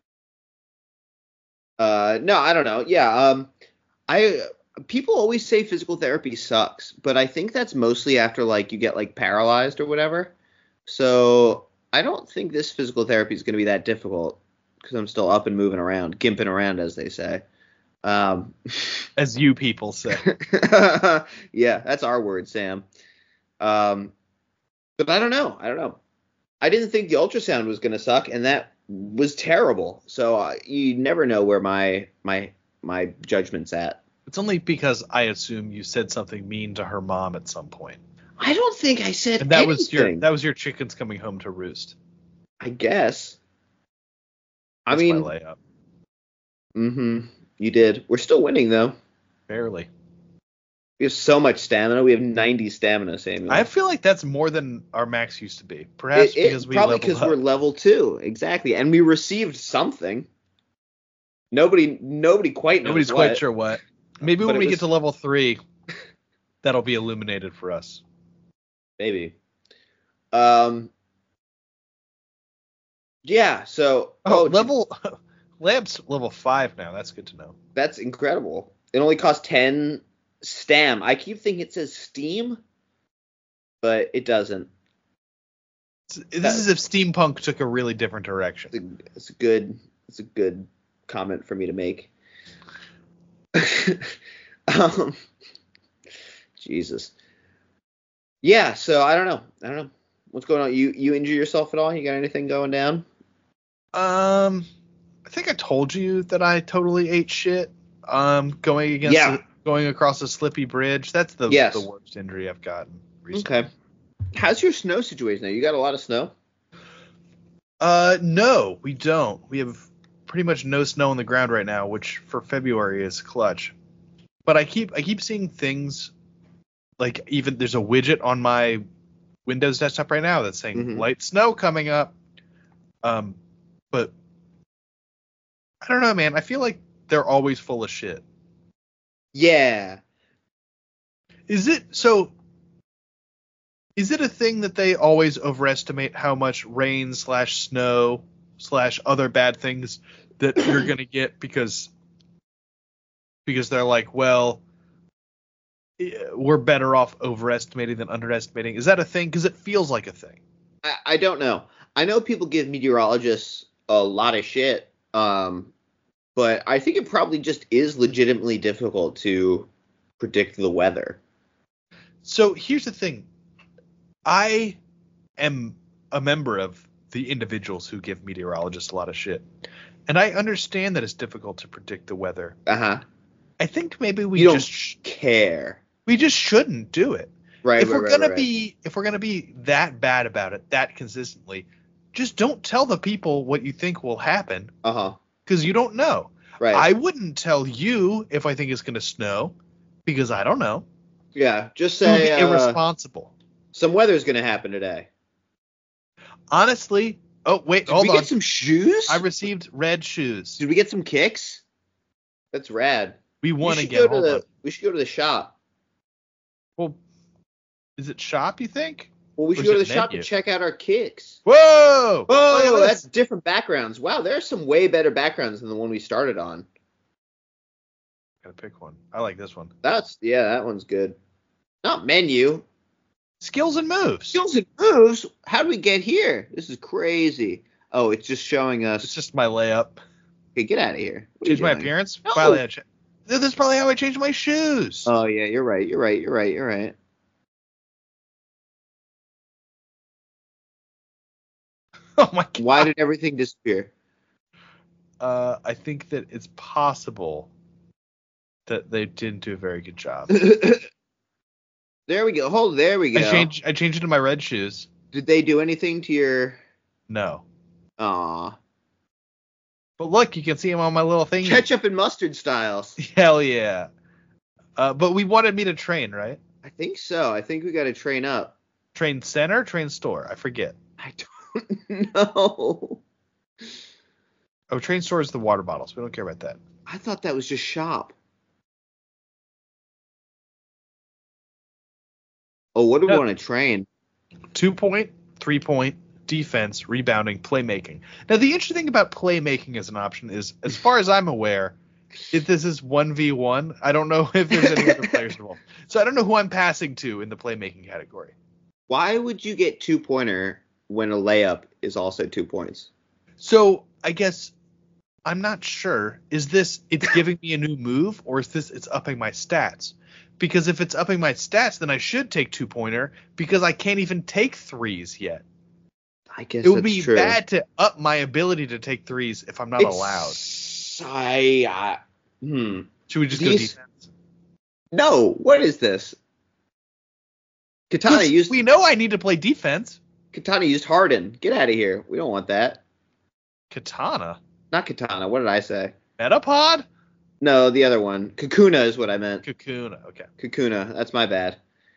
Uh, no, I don't know. Yeah. Um, I people always say physical therapy sucks, but I think that's mostly after like you get like paralyzed or whatever. So I don't think this physical therapy is going to be that difficult because I'm still up and moving around, gimping around, as they say. Um, As you people say. yeah, that's our word, Sam. Um, but I don't know. I don't know. I didn't think the ultrasound was going to suck, and that was terrible. So uh, you never know where my my my judgment's at. It's only because I assume you said something mean to her mom at some point. I don't think I said And that anything. was your that was your chickens coming home to roost. I guess. I That's mean, my layup. mm-hmm. You did. We're still winning though. Barely. We have so much stamina. We have ninety stamina, Samuel. I feel like that's more than our max used to be. Perhaps It- it- because we probably leveled because up. we're level two, exactly, and we received something. Nobody, nobody quite knows Nobody's what. quite sure what. Maybe But when it we was- get to level three, that'll be illuminated for us. Maybe. Um. Yeah. So. Oh, to- level Lab's level five now. That's good to know. That's incredible. It only costs ten stam. I keep thinking it says Steam, but it doesn't. It's- This is if steampunk took a really different direction. It's a, it's a good. It's a good comment for me to make. um. Jesus. Yeah. So I don't know. I don't know what's going on. You you injure yourself at all? You got anything going down? Um, I think I told you that I totally ate shit. Um, going against Yeah. the, going across a slippy bridge. That's the Yes. the worst injury I've gotten recently. Okay. How's your snow situation now? You got a lot of snow? Uh, no, we don't. We have pretty much no snow on the ground right now, which for February is clutch. But I keep I keep seeing things like even there's a widget on my Windows desktop right now that's saying Mhm. light snow coming up. Um, but I don't know, man. I feel like they're always full of shit. Yeah. Is it so? Is it a thing that they always overestimate how much rain slash snow slash other bad things that you're gonna get because because they're like, well, eh, we're better off overestimating than underestimating? Is that a thing? Because it feels like a thing. I, I don't know. I know people give meteorologists a lot of shit, um, but I think it probably just is legitimately difficult to predict the weather. So here's the thing. I am a member of the individuals who give meteorologists a lot of shit. And I understand that it's difficult to predict the weather. Uh-huh. I think maybe we You don't just sh- care. we just shouldn't do it. Right, if right, we're right, gonna right. be if we're gonna be that bad about it that consistently, just don't tell the people what you think will happen Uh-huh. because you don't know. Right. I wouldn't tell you if I think it's gonna snow because I don't know. yeah, just It would be say uh, irresponsible. some weather's going to happen today. Honestly, oh wait, Did hold we on. get some shoes? I received red shoes. Did we get some kicks? That's rad. We We won should again. go to Hold the on. we should go to the shop. Well, is it shop, you think? Well, we Or should is go to it the shop menu? to check out our kicks. Whoa! Whoa, Look at that's this. different backgrounds. Wow, there's some way better backgrounds than the one we started on. Gotta pick one. I like this one. That's yeah, that one's good. Not menu. Skills and moves. Skills and moves. How do we get here? This is crazy. Oh, it's just showing us. It's just my layup. Okay, get out of here. What are you Change my doing? appearance? No. Finally, I cha- This is probably how I changed my shoes. Oh yeah, you're right. You're right. You're right. You're right. Oh my god. Why did everything disappear? Uh, I think that it's possible that they didn't do a very good job. There we go. Hold. There we go. I changed. I changed it to my red shoes. Did they do anything to your? No. Aw. But look, you can see them on my little thing. Ketchup and mustard styles. Hell yeah. Uh, but we wanted me to train, right? I think so. I think we got to train up. Train center, train store. I forget. I don't know. Oh, train store is the water bottles. We don't care about that. I thought that was just shop. Oh, what do we No. want to train? Two point, three point, defense, rebounding, playmaking. Now, the interesting thing about playmaking as an option is, as far as I'm aware, if this is one v one, I don't know if there's any other players involved. So I don't know who I'm passing to in the playmaking category. Why would you get two pointer when a layup is also two points? So I guess I'm not sure. Is this it's giving me a new move, or is this it's upping my stats? Because if it's upping my stats, then I should take two pointer because I can't even take threes yet. I guess It would that's be true. bad to up my ability to take threes if I'm not It's- allowed. I, I hmm. Should we just These- go defense? No, what is this? Katana 'Cause used we know I need to play defense. Katana used Harden. Get out of here. We don't want that. Katana, Not Katana. What did I say? Metapod, No, the other one. Kakuna is what I meant. Kakuna. Okay. Kakuna. That's my bad.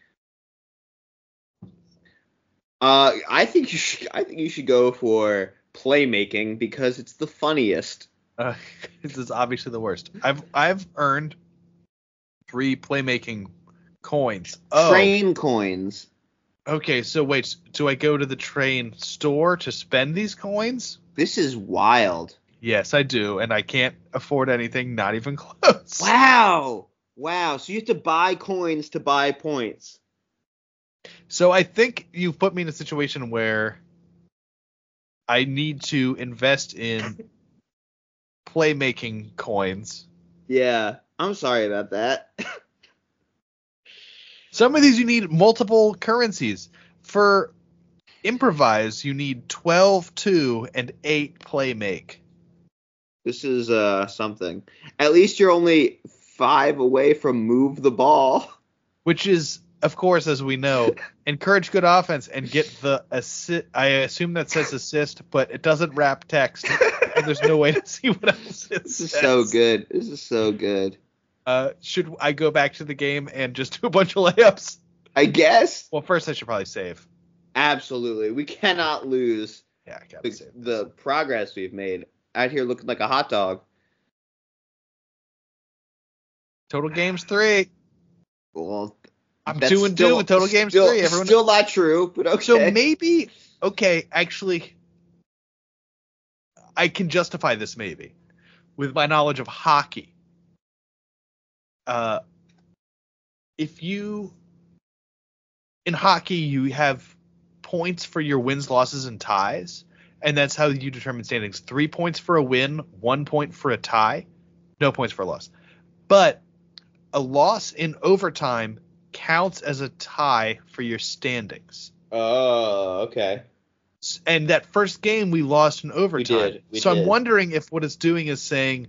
Uh, I think you should. I think you should go for playmaking because it's the funniest. Uh, this is obviously the worst. I've I've earned three playmaking coins. Oh. Train coins. Okay, so wait, do I go to the train store to spend these coins? This is wild. Yes, I do, and I can't afford anything, not even close. Wow. Wow. So you have to buy coins to buy points. So I think you've put me in a situation where I need to invest in playmaking coins. Yeah. I'm sorry about that. Some of these you need multiple currencies. For improvise, you need twelve, two, and eight playmake. This is uh something. At least you're only five away from move the ball. Which is, of course, as we know, encourage good offense and get the assist. I assume that says assist, but it doesn't wrap text, and the's no way to see what else it This is says. so good. This is so good. Uh, should I go back to the game and just do a bunch of layups? I guess. Well, first I should probably save. Absolutely. We cannot lose Yeah, I gotta the, save. the progress we've made. Out here looking like a hot dog. Total games three. Well, I'm that's two and still- two with total games still, three. Everyone. Still not true, but okay. So maybe, okay, actually, I can justify this maybe with my knowledge of hockey. Uh, if you in hockey you have points for your wins, losses, and ties, and that's how you determine standings. Three points for a win, one point for a tie, no points for a loss. But a loss in overtime counts as a tie for your standings. Oh, okay. And that first game we lost in overtime. did, we so did. I'm wondering if what it's doing is saying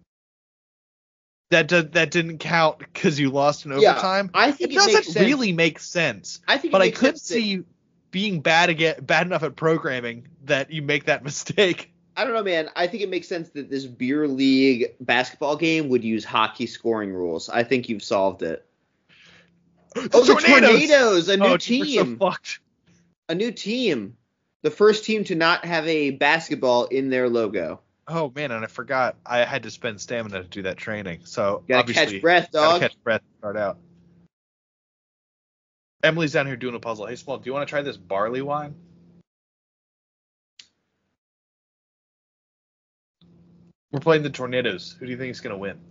that d- that didn't count because you lost in Yeah, overtime. I think it it doesn't makes sense. really make sense. I think, But it I makes could sense that- see being bad again, bad enough at programming that you make that mistake. I don't know, man. I think it makes sense that this beer league basketball game would use hockey scoring rules. I think you've solved it. Oh, the Tornadoes, a new oh, team. We're so fucked. A new team. The first team to not have a basketball in their logo. Oh man, and I forgot I had to spend stamina to do that training. So Gotta obviously, catch breath, gotta dog. catch breath to start out. Emily's down here doing a puzzle. Hey, Small, do you want to try this barley wine? We're playing the Tornadoes. Who do you think is going to win?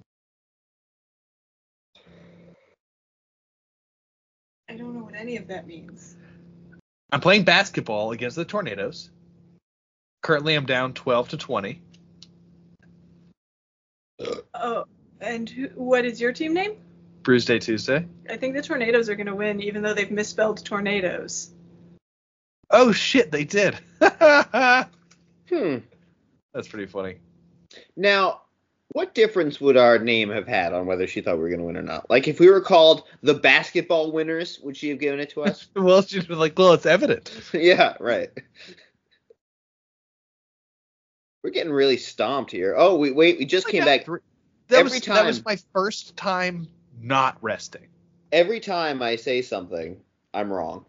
I don't know what any of that means. I'm playing basketball against the Tornadoes. Currently, I'm down twelve to twenty. Oh, and who, what is your team name? Bruise Day Tuesday. I think the Tornadoes are going to win, even though they've misspelled tornadoes. Oh, shit, they did. That's Hmm. pretty funny. Now, what difference would our name have had on whether she thought we were going to win or not? Like, if we were called the basketball winners, would she have given it to us? Well, she's been like, well, it's evident. Yeah, right. We're getting really stomped here. Oh, we wait, we just I came got back. three- That Every was, time. That was my first time not resting. Every time I say something, I'm wrong.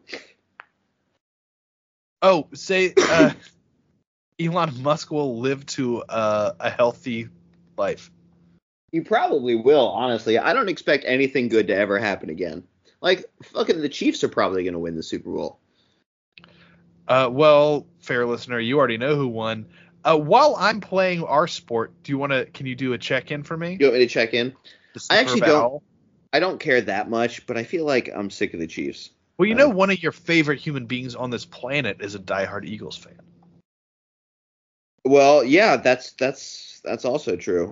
Oh, say uh, Elon Musk will live to uh, a healthy life. You probably will, honestly. I don't expect anything good to ever happen again. Like, fucking the Chiefs are probably going to win the Super Bowl. Uh, well, fair listener, you already know who won. Uh, while I'm playing our sport, do you want to? Can you do a check-in for me? You want me to check in? The I actually Super don't. Bowl? I don't care that much, but I feel like I'm sick of the Chiefs. Well, you Uh, know, one of your favorite human beings on this planet is a diehard Eagles fan. Well, yeah, that's that's that's also true.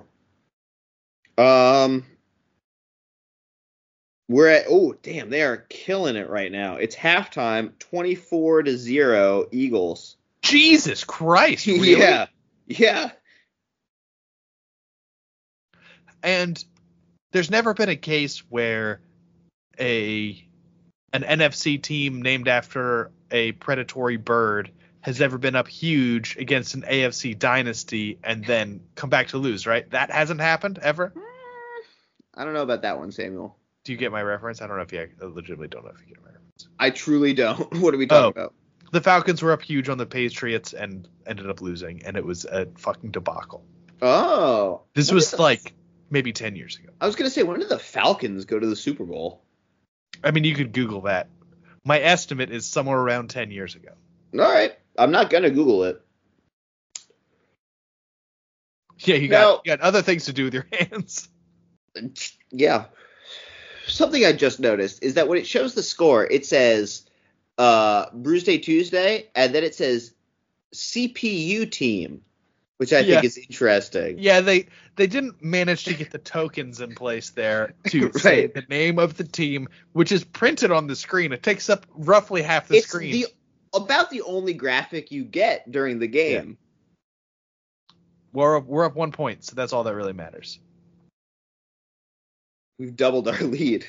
Um, we're at oh damn, they are killing it right now. It's halftime, twenty-four to zero, Eagles. Jesus Christ! Really? Yeah, yeah. And there's never been a case where a an N F C team named after a predatory bird has ever been up huge against an A F C dynasty and then come back to lose, right? That hasn't happened ever. I don't know about that one, Samuel. Do you get my reference? I don't know if you I legitimately don't know if you get my reference. I truly don't. What are we talking Oh. about? The Falcons were up huge on the Patriots and ended up losing, and it was a fucking debacle. Oh, This when was did the- like maybe ten years ago. I was gonna say, when did the Falcons go to the Super Bowl? I mean, you could Google that. My estimate is somewhere around ten years ago. All right, I'm not gonna Google it. Yeah, you got, you got other things to do with your hands. Yeah. Something I just noticed is that when it shows the score, it says uh, Bruce Day Tuesday, and then it says C P U team, which I Yeah. think is interesting. Yeah, they they didn't manage to get the tokens in place there to say Right. the name of the team, which is printed on the screen. It takes up roughly half the It's screen. the about the only graphic you get during the game. We're up, we're up one point, so that's all that really matters. We've doubled our lead.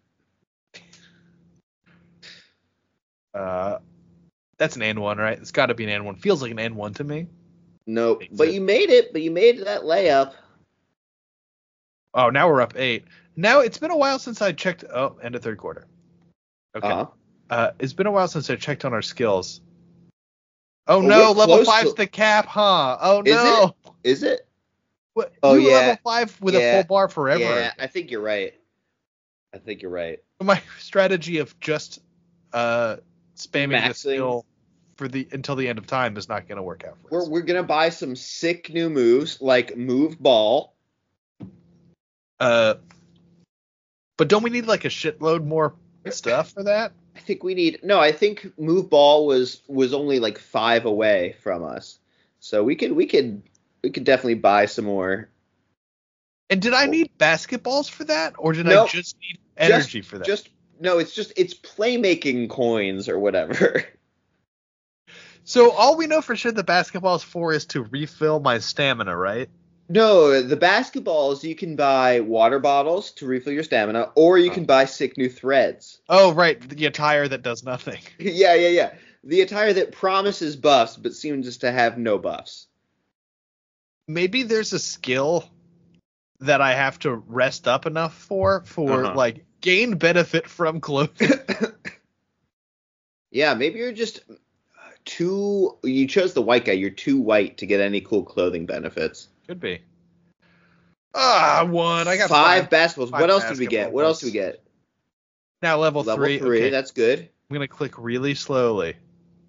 Uh, that's an and one, right? It's got to be an and one. Feels like an and one to me. Nope. Makes But sense. you made it. But you made that layup. Oh, now we're up eight. Now it's been a while since I checked. Oh, end of third quarter. Okay. Uh-huh. Uh, it's been a while since I checked on our skills. Oh, Oh, no, we're level close five's to- the cap, huh? Oh Is no. Is it? What, Oh, you were yeah. level five with a Yeah. full bar forever. Yeah, I think you're right. I think you're right. My strategy of just uh spamming the Maxing. skill for the until the end of time is not going to work out for We're us. we're gonna buy some sick new moves like move ball. Uh, but don't we need like a shitload more stuff for that? I think we need no. I think move ball was was only like five away from us, so we could we could we could definitely buy some more. And did I need basketballs for that, or did I Nope. just need energy for that? Just no. It's just it's playmaking coins or whatever. So all we know for sure the basketballs for is to refill my stamina, right? No, the basketballs you can buy water bottles to refill your stamina, or you can buy sick new threads. Oh, right, the attire that does nothing. Yeah, yeah, yeah. The attire that promises buffs but seems to have no buffs. Maybe there's a skill that I have to rest up enough for, for Uh-huh. like gain benefit from clothing. Yeah, maybe you're just too. You chose the white guy. You're too white to get any cool clothing benefits. Could be. Ah, I won. I got five, five. basketballs. five What else did we get? basketball What else balls. did we get? Now level, Level three. three, Okay. that's good. I'm gonna click really slowly.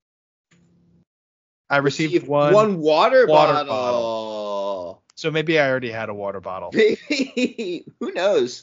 I received, Received one, one water, water bottle. so maybe I already had a water bottle. Maybe. Who knows?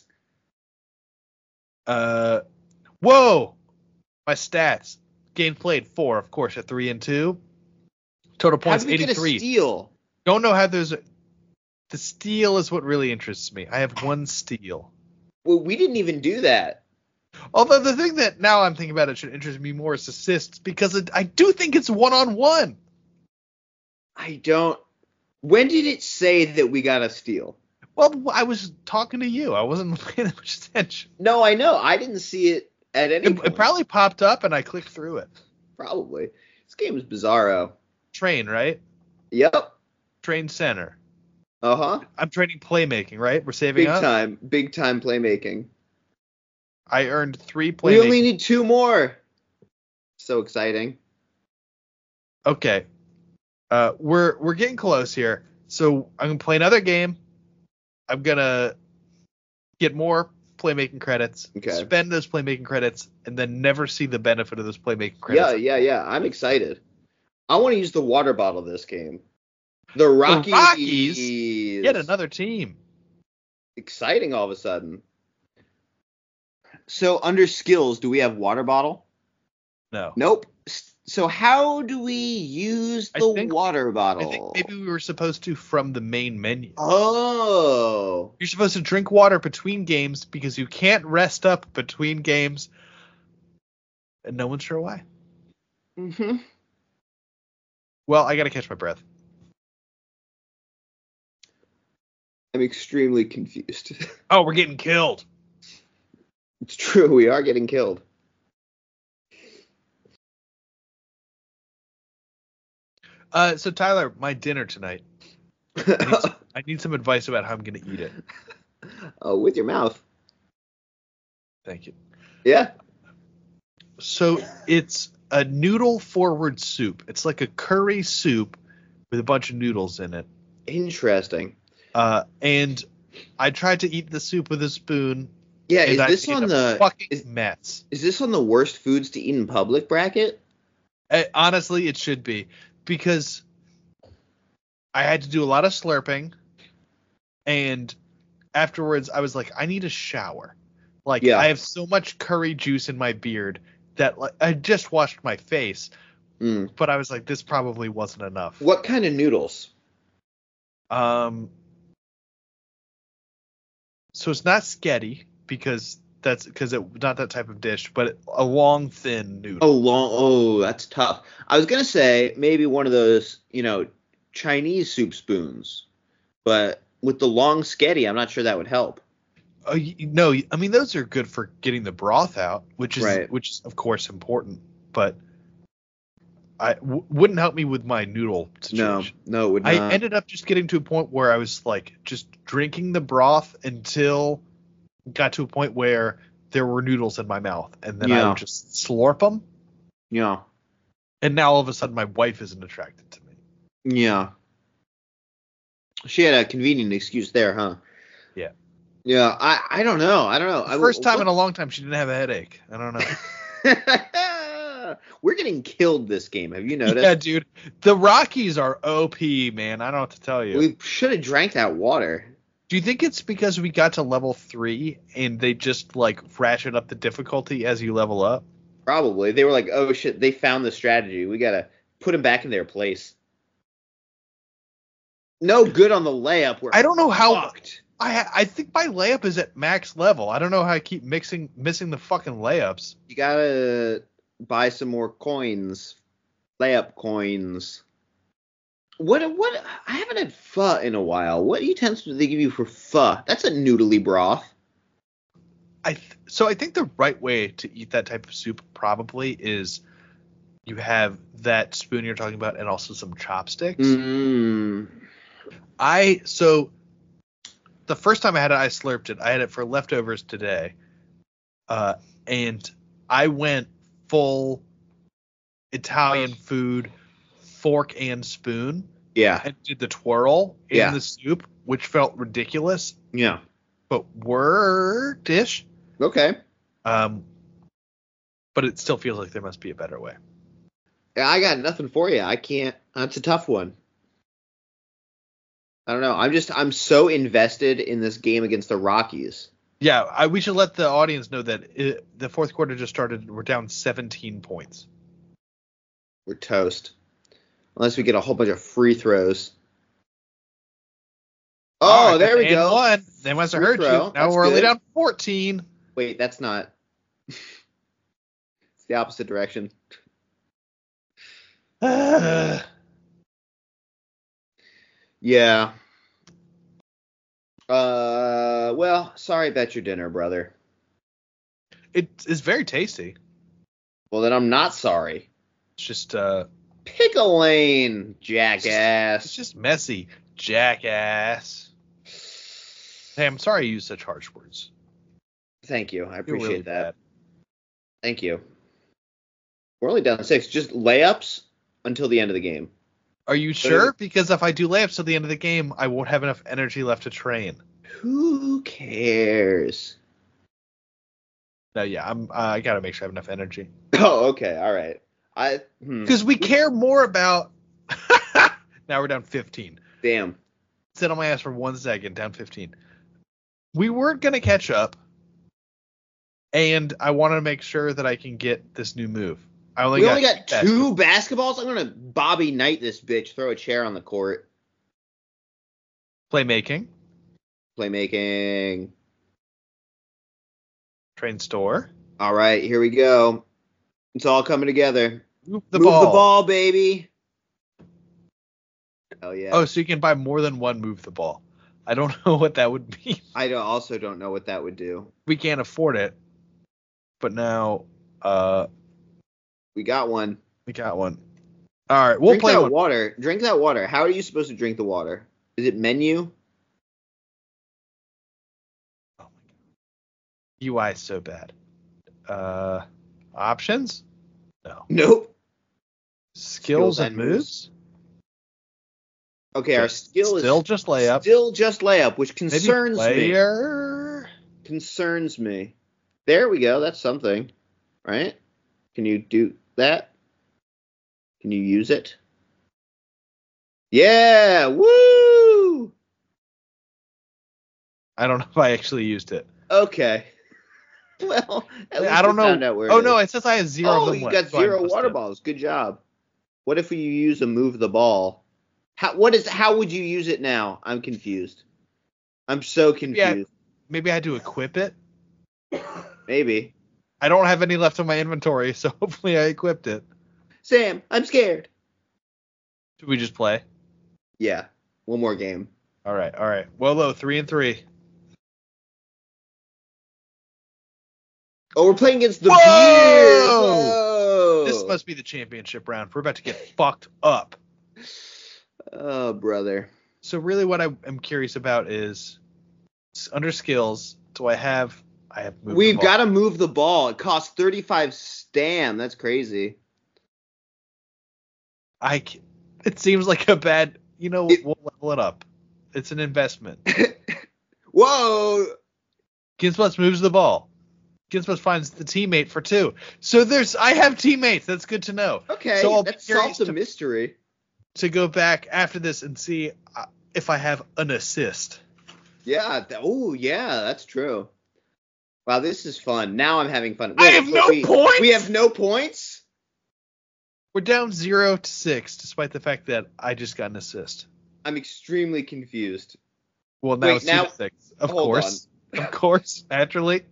Uh, whoa! My stats. Game played four, of course, at three and two. Total How points did we get a eighty-three. steal? Don't know how there's a, the steal is what really interests me. I have one steal. Well, we didn't even do that. Although the thing that now I'm thinking about it should interest me more is assists, because it, I do think it's one on one. I don't. When did it say that we got a steal? Well, I was talking to you. I wasn't paying that much attention. No, I know. I didn't see it at any It, point. it probably popped up and I clicked through it. Probably. This game is bizarro. Train, right? Yep. Train center. Uh huh. I'm trading playmaking, right? We're saving Big up. time. Big time playmaking. I earned three playmaking. We only need two more. So exciting. Okay. Uh, we're we're getting close here. So I'm gonna play another game. I'm gonna get more playmaking credits. Okay. Spend those playmaking credits, and then never see the benefit of those playmaking credits. Yeah, yeah, yeah. I'm excited. I want to use the water bottle this game. The Rockies. Rockies? Yet another team. Exciting all of a sudden. So under skills, do we have water bottle? No. Nope. S- So how do we use I the think- water bottle? I think maybe we were supposed to from the main menu. Oh. You're supposed to drink water between games because you can't rest up between games. And no one's sure why. Mm-hmm. Well, I gotta catch my breath. I'm extremely confused. Oh, we're getting killed. It's true. We are getting killed. Uh, so Tyler, my dinner tonight. I need, some, I need some advice about how I'm gonna eat it. Oh, with your mouth. Thank you. Yeah. So it's a noodle forward soup. It's like a curry soup with a bunch of noodles in it. Interesting. Uh, and I tried to eat the soup with a spoon. Yeah. and Is I this made on a the fucking is, mess? is this on the worst foods to eat in public bracket? Uh, honestly, it should be, because I had to do a lot of slurping, and afterwards I was like, I need a shower. Like, Yeah. I have so much curry juice in my beard that, like, I just washed my face, Mm. but I was like, this probably wasn't enough. What kind of noodles? Um. So it's not sketty, because that's because it not that type of dish, but a long thin noodle. Oh, long. Oh, that's tough. I was gonna say maybe one of those, you know, Chinese soup spoons, but with the long sketty, I'm not sure that would help. Oh, y- no, I mean, those are good for getting the broth out, which is Right. which is of course important, but I w- wouldn't help me with my noodle No, situation. no, it would not. I ended up just getting to a point where I was like just drinking the broth until got to a point where there were noodles in my mouth, and then I Yeah. would just slurp them. Yeah, And now all of a sudden my wife isn't attracted to me. yeah. She had a convenient excuse there, huh? Yeah. Yeah, I, I don't know. I don't know. I, First time what- in a long time she didn't have a headache. I don't know. We're getting killed this game. Have you noticed? Yeah, dude. The Rockies are O P, man. I don't know what to tell you. We should have drank that water. Do you think it's because we got to level three and they just like ratchet up the difficulty as you level up? Probably. They were like, oh shit, they found the strategy. We gotta put them back in their place. No good on the layup. We're I don't know how. fucked. I I think my layup is at max level. I don't know how I keep mixing missing the fucking layups. You gotta buy some more coins. Layup coins. What what I haven't had pho in a while. What utensils do they give you for pho? That's a noodly broth. I th- so I think the right way to eat that type of soup probably is you have that spoon you're talking about and also some chopsticks. Mm. I so the first time I had it, I slurped it. I had it for leftovers today, uh, and I went full Italian food, fork and spoon, Yeah. and did the twirl in Yeah. the soup, which felt ridiculous, Yeah. but worked-ish. Okay. Um, but it still feels like there must be a better way. Yeah, I got nothing for you. I can't. That's a tough one. I don't know. I'm just I'm so invested in this game against the Rockies. Yeah, I, we should let the audience know that it, the fourth quarter just started. We're down seventeen points. We're toast. Unless we get a whole bunch of free throws. Oh, right, there we and go. One. They must have Free hurt throw. you. Now That's we're only good. down fourteen. Wait, that's not. It's the opposite direction. Uh, Yeah. Uh, well, sorry about your dinner, brother. it is very tasty. Well, then I'm not sorry. It's just uh, Pick a lane, it's jackass. just messy, jackass. Hey, I'm sorry you used such harsh words. Thank you. I You're appreciate really that. bad. Thank you. We're only down six. Just layups until the end of the game. Are you sure? Because if I do layups till the end of the game, I won't have enough energy left to train. Who cares? No, yeah, I'm. Uh, I gotta make sure I have enough energy. Oh, okay. All right. I hmm. Because we care more about. Now we're down fifteen. Damn. Sit on my ass for one second, down fifteen. We weren't gonna catch up, and I want to make sure that I can get this new move. I only We got only got basketball. two basketballs. I'm gonna Bobby Knight this bitch. Throw a chair on the court. Playmaking, Playmaking. train store, All right, here we go. It's all coming together. move the Move ball. the ball, baby. Oh yeah. Oh, so you can buy more than one move the ball. I don't know what that would be. I don't, also don't know what that would do. We can't afford it, but now uh We got one. we got one. All right, we'll drink play that one. water. Drink that water. How are you supposed to drink the water? Is it menu? Oh my god, U I is so bad. Uh, options? No. Nope. Skills, Skills and and moves. moves. Okay, our skill Still is just layup. Still just layup, which Maybe concerns me. player. Concerns me. There we go. That's something, right? Can you do that? Can you use it? Yeah! Woo! I don't know if I actually used it. Okay. Well, at least I don't we know. found out where Oh it no, is. it says I have zero Oh, of them you left, got so I zero must water have. balls. Good job. What if you use a move the ball? How what is how would you use it now? I'm confused. I'm so confused. Maybe I had to equip it. Maybe. I don't have any left in my inventory, so hopefully I equipped it. Sam, I'm scared. Should we just play? Yeah. One more game. All right, all right. Wolo, three and three. Oh, we're playing against the Whoa! Bears. Whoa! This must be the championship round. We're about to get fucked up. Oh, brother. So really, what I am curious about is s- under skills. Do I have? I have. moved the We've ball. got to move the ball. It costs thirty-five stam. That's crazy. I. c- It seems like a bad. You know, It- we'll level it up. It's an investment. Whoa! Ginsplus moves the ball. Ginsplus finds the teammate for two. So there's. I have teammates. That's good to know. Okay, So I'll be that curious solves the to- mystery. To go back after this and see uh, if I have an assist. Yeah. Th- oh, yeah, that's true. Wow, this is fun. Now I'm having fun. I have but no we, points? We have no points? We're down zero to six, despite the fact that I just got an assist. I'm extremely confused. Well, now Wait, it's two now- to six. Of hold course. Of course, naturally.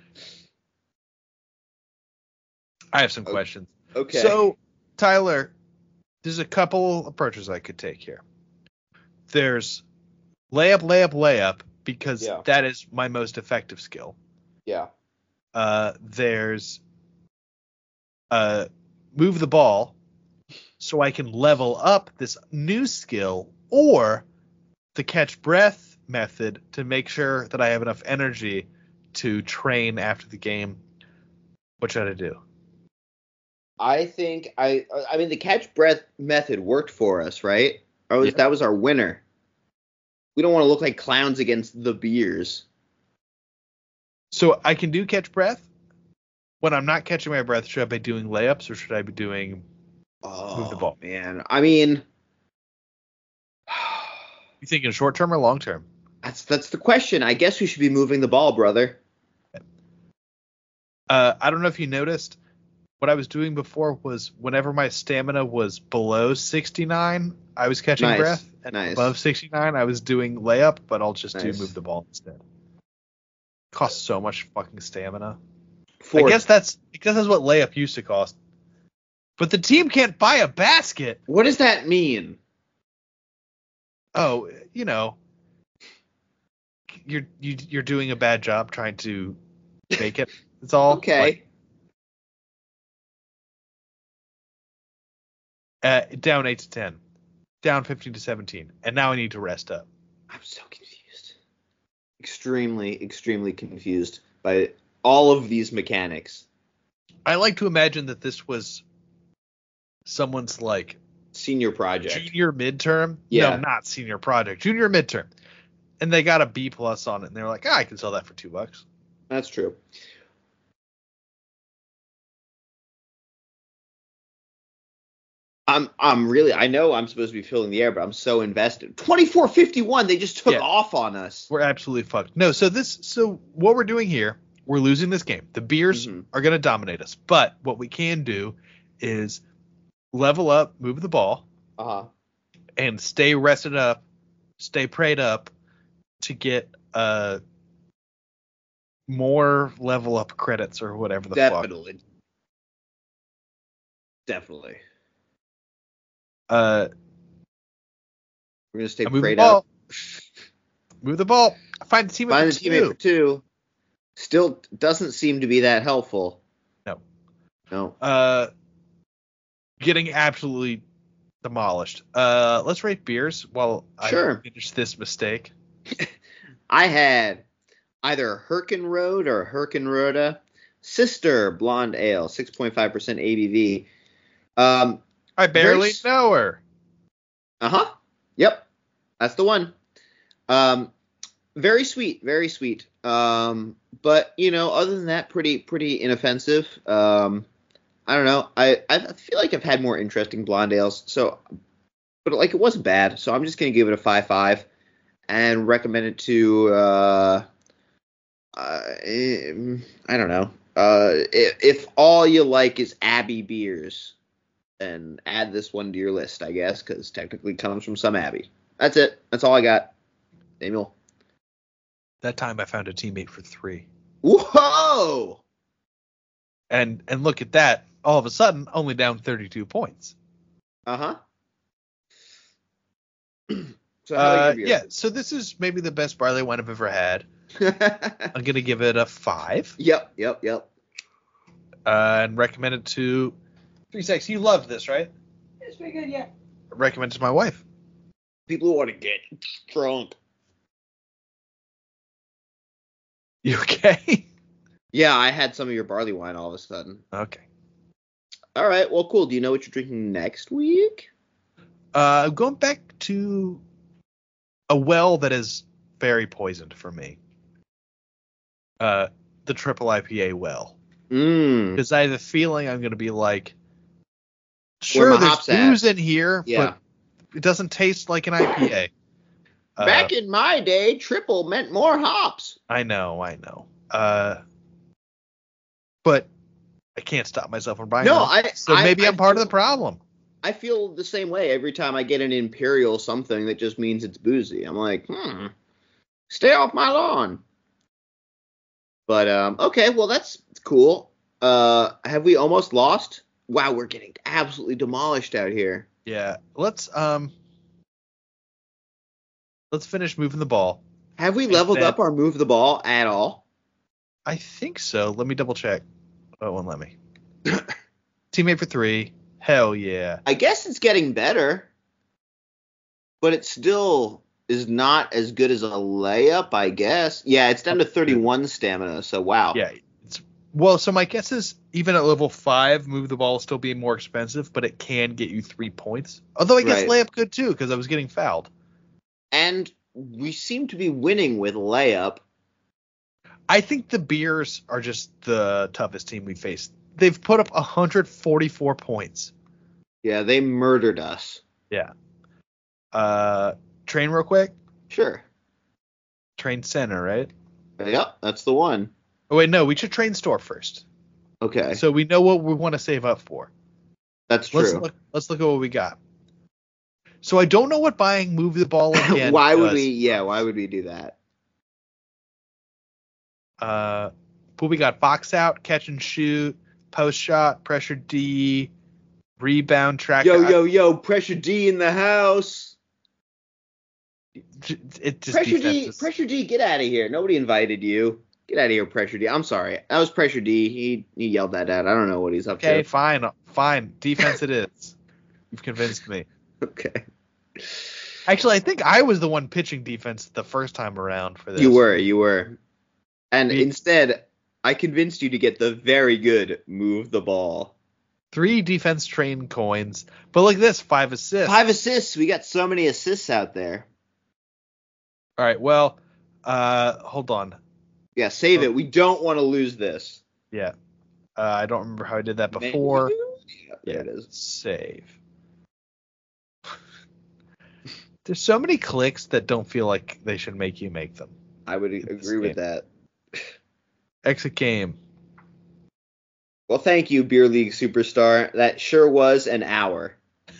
I have some Okay. questions. Okay. So, Tyler, there's a couple approaches I could take here. There's layup, layup, layup, because Yeah. that is my most effective skill. yeah. Uh, there's uh, move the ball, so I can level up this new skill, or the catch breath method to make sure that I have enough energy to train after the game. What should I do? I think I I mean the catch breath method worked for us, right? Or was, Yeah. that was our winner. We don't want to look like clowns against the Beers. So I can do catch breath. when I'm not catching my breath, should I be doing layups or should I be doing Oh, move the ball? Man, I mean, You thinking short term or long term? that's that's the question. I guess we should be moving the ball, brother. Uh, I don't know if you noticed. What I was doing before was whenever my stamina was below sixty-nine, I was catching Nice, breath. And nice. above sixty-nine, I was doing layup, but I'll just Nice. do move the ball instead. Costs so much fucking stamina. Fourth. I guess that's I guess that's what layup used to cost. But the team can't buy a basket. What does that mean? Oh, you know, you're you, you're doing a bad job trying to make it. It's all Okay. Like, uh, down eight to ten, down fifteen to seventeen, and now I need to rest up. I'm so confused. Extremely, extremely confused by all of these mechanics. I like to imagine that this was someone's like Senior project. junior midterm. Yeah. No, not senior project. Junior midterm. And they got a B plus on it, and they're like, ah, I can sell that for two bucks. That's true. I'm I'm really I know I'm supposed to be filling the air, but I'm so invested. twenty-four fifty-one, they just took Yeah. off on us. We're absolutely fucked. No, so this so what we're doing here, we're losing this game. The beers Mhm. are gonna dominate us. But what we can do is level up, move the ball, Uh-huh. and stay rested up, stay prayed up to get uh more level up credits or whatever the fuck. Definitely. Definitely. Uh We're gonna stay move the prayed ball. up. Move the ball. Find the teammate Find a for teammate two. for two. Still doesn't seem to be that helpful. No. No. Uh getting absolutely demolished. Uh let's rate beers while Sure. I finish this mistake. I had either Herkenrode or Herkenrode Sister Blonde Ale, six point five percent A B V. Um, I barely s- know her. uh-huh. Yep. That's the one. Um, very sweet, very sweet. Um, but, you know, other than that, pretty pretty inoffensive. Um, I don't know. I, I feel like I've had more interesting blonde ales, so but like it wasn't bad, so I'm just gonna give it a five five and recommend it to uh, uh I don't know. Uh, if, if all you like is Abbey beers, then add this one to your list, I guess, because technically it comes from some Abbey. That's it. That's all I got. Samuel. That time I found a teammate for three. Whoa! And and look at that. All of a sudden, only down thirty-two points. Uh-huh. So how Uh, about your yeah, beer? so this is maybe the best barley wine I've ever had. I'm going to give it a five. Yep, yep, yep. Uh, and recommend it to... Three Sex, you loved this, right? It's pretty good, yeah. Recommend it to my wife. People who want to get drunk. You okay? Yeah, I had some of your barley wine all of a sudden. Okay. All right, well, cool. Do you know what you're drinking next week? Uh, going back to a well that is very poisoned for me. Uh, the triple I P A well. Mmm. Because I have a feeling I'm going to be like, Where sure, my there's hops at? booze in here, Yeah. but it doesn't taste like an I P A. Uh, Back in my day, triple meant more hops. I know, I know. Uh, but I can't stop myself from buying No, them. I- So I- maybe I I'm part of feel- the problem. I feel the same way every time I get an Imperial something that just means it's boozy. I'm like, hmm, stay off my lawn. But, um, okay, well, that's cool. Uh, have we almost lost? Wow, we're getting absolutely demolished out here. Yeah. Let's um. Let's finish moving the ball. Have we And leveled then- up our move the ball at all? I think so. Let me double check. Oh, it won't let me. Teammate for three. Hell yeah. I guess it's getting better, but it still is not as good as a layup, I guess. Yeah, it's down to thirty-one stamina, so wow. Yeah. It's well. So my guess is even at level five, move the ball will still be more expensive, but it can get you three points. Although I guess Right. layup could too, because I was getting fouled. And we seem to be winning with layup. I think the Bears are just the toughest team we faced. They've put up one hundred forty-four points. Yeah, they murdered us. Yeah. Uh, train real quick. Sure. Train center, right? Yep, that's the one. Oh wait, no, we should train store first. Okay, So we know what we want to save up for. that's true. Let's look. Let's look at what we got. So I don't know what buying move the ball again. why would does. we? Yeah, why would we do that? Uh, but we got box out, catch and shoot, post shot, pressure D, rebound track. Yo, yo, yo! Pressure D in the house. It just Pressure D, defenses. Pressure D, get out of here! Nobody invited you. Get out of here, Pressure D. I'm sorry. That was Pressure D. He he yelled that out. I don't know what he's up Okay, to. fine, fine. Defense it is. You've convinced me. Okay. Actually, I think I was the one pitching defense the first time around for this. You were, you were. And We- instead, I convinced you to get the very good move the ball. Three defense train coins, but like this, five assists. Five assists. We got so many assists out there. All right, well, uh, hold on. Yeah, save Oh. it. We don't want to lose this. Yeah, uh, I don't remember how I did that before. Yeah, there it is. Save. There's so many clicks that don't feel like they should make you make them. I would this agree with game. that. Exit game. Well, thank you, Beer League Superstar. That sure was an hour.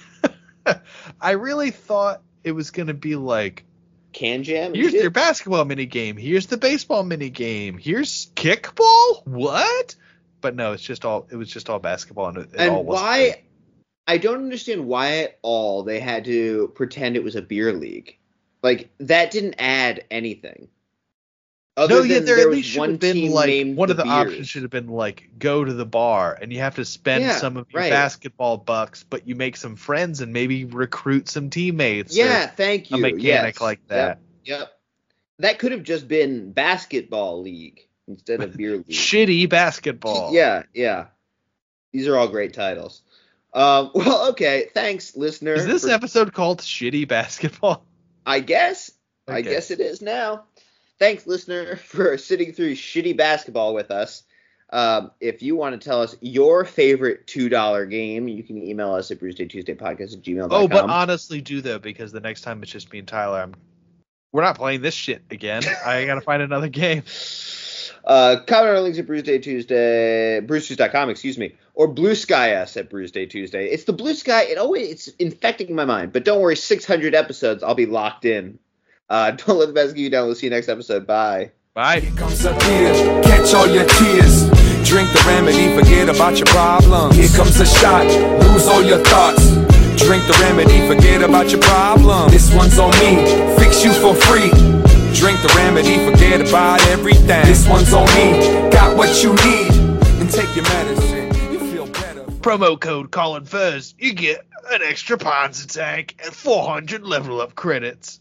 I really thought it was going to be like, Can Jam? here's You your did- basketball mini game. Here's the baseball mini game. Here's kickball. What? But no, it's just all. It was just all basketball, and it, it all And wasn't why? good. I don't understand why at all they had to pretend it was a beer league. Like that didn't add anything. Other No, yeah, than there, there at was least should one have been team like named one of the Beers. options should have been like go to the bar and you have to spend Yeah, some of your right. basketball bucks, but you make some friends and maybe recruit some teammates. Yeah, or thank you. a mechanic Yes. like that. Yep. Yep. That could have just been basketball league instead of beer league. Shitty basketball. Yeah, yeah. These are all great titles. Um, well, okay. Thanks, listener. Is this for- episode called Shitty Basketball? I guess. I Okay. guess it is now. Thanks, listener, for sitting through shitty basketball with us. Um, if you want to tell us your favorite two dollar game, you can email us at bruce day tuesday podcast at gmail dot com. Oh, but honestly, do though, because the next time it's just me and Tyler, I'm. We're not playing this shit again. I gotta find another game. Uh, comment our links at Bruce Day Tuesday, bruce dot com, excuse me, or Blue Sky us at Bruce Day Tuesday. It's the Blue Sky. It always it's infecting my mind, but don't worry, six hundred episodes, I'll be locked in. Uh, don't let the best get you down. We'll see you next episode. Bye. Bye. Comes a beer, catch all your tears. Drink the remedy, forget about your problems. Here comes a shot, lose all your thoughts. Drink the remedy, forget about your problem. This one's on me, fix you for free. Drink the remedy, forget about everything. This one's on me, got what you need. And take your medicine, you feel better. Promo code Colin Furs. You get an extra Ponza tank and four hundred level up credits.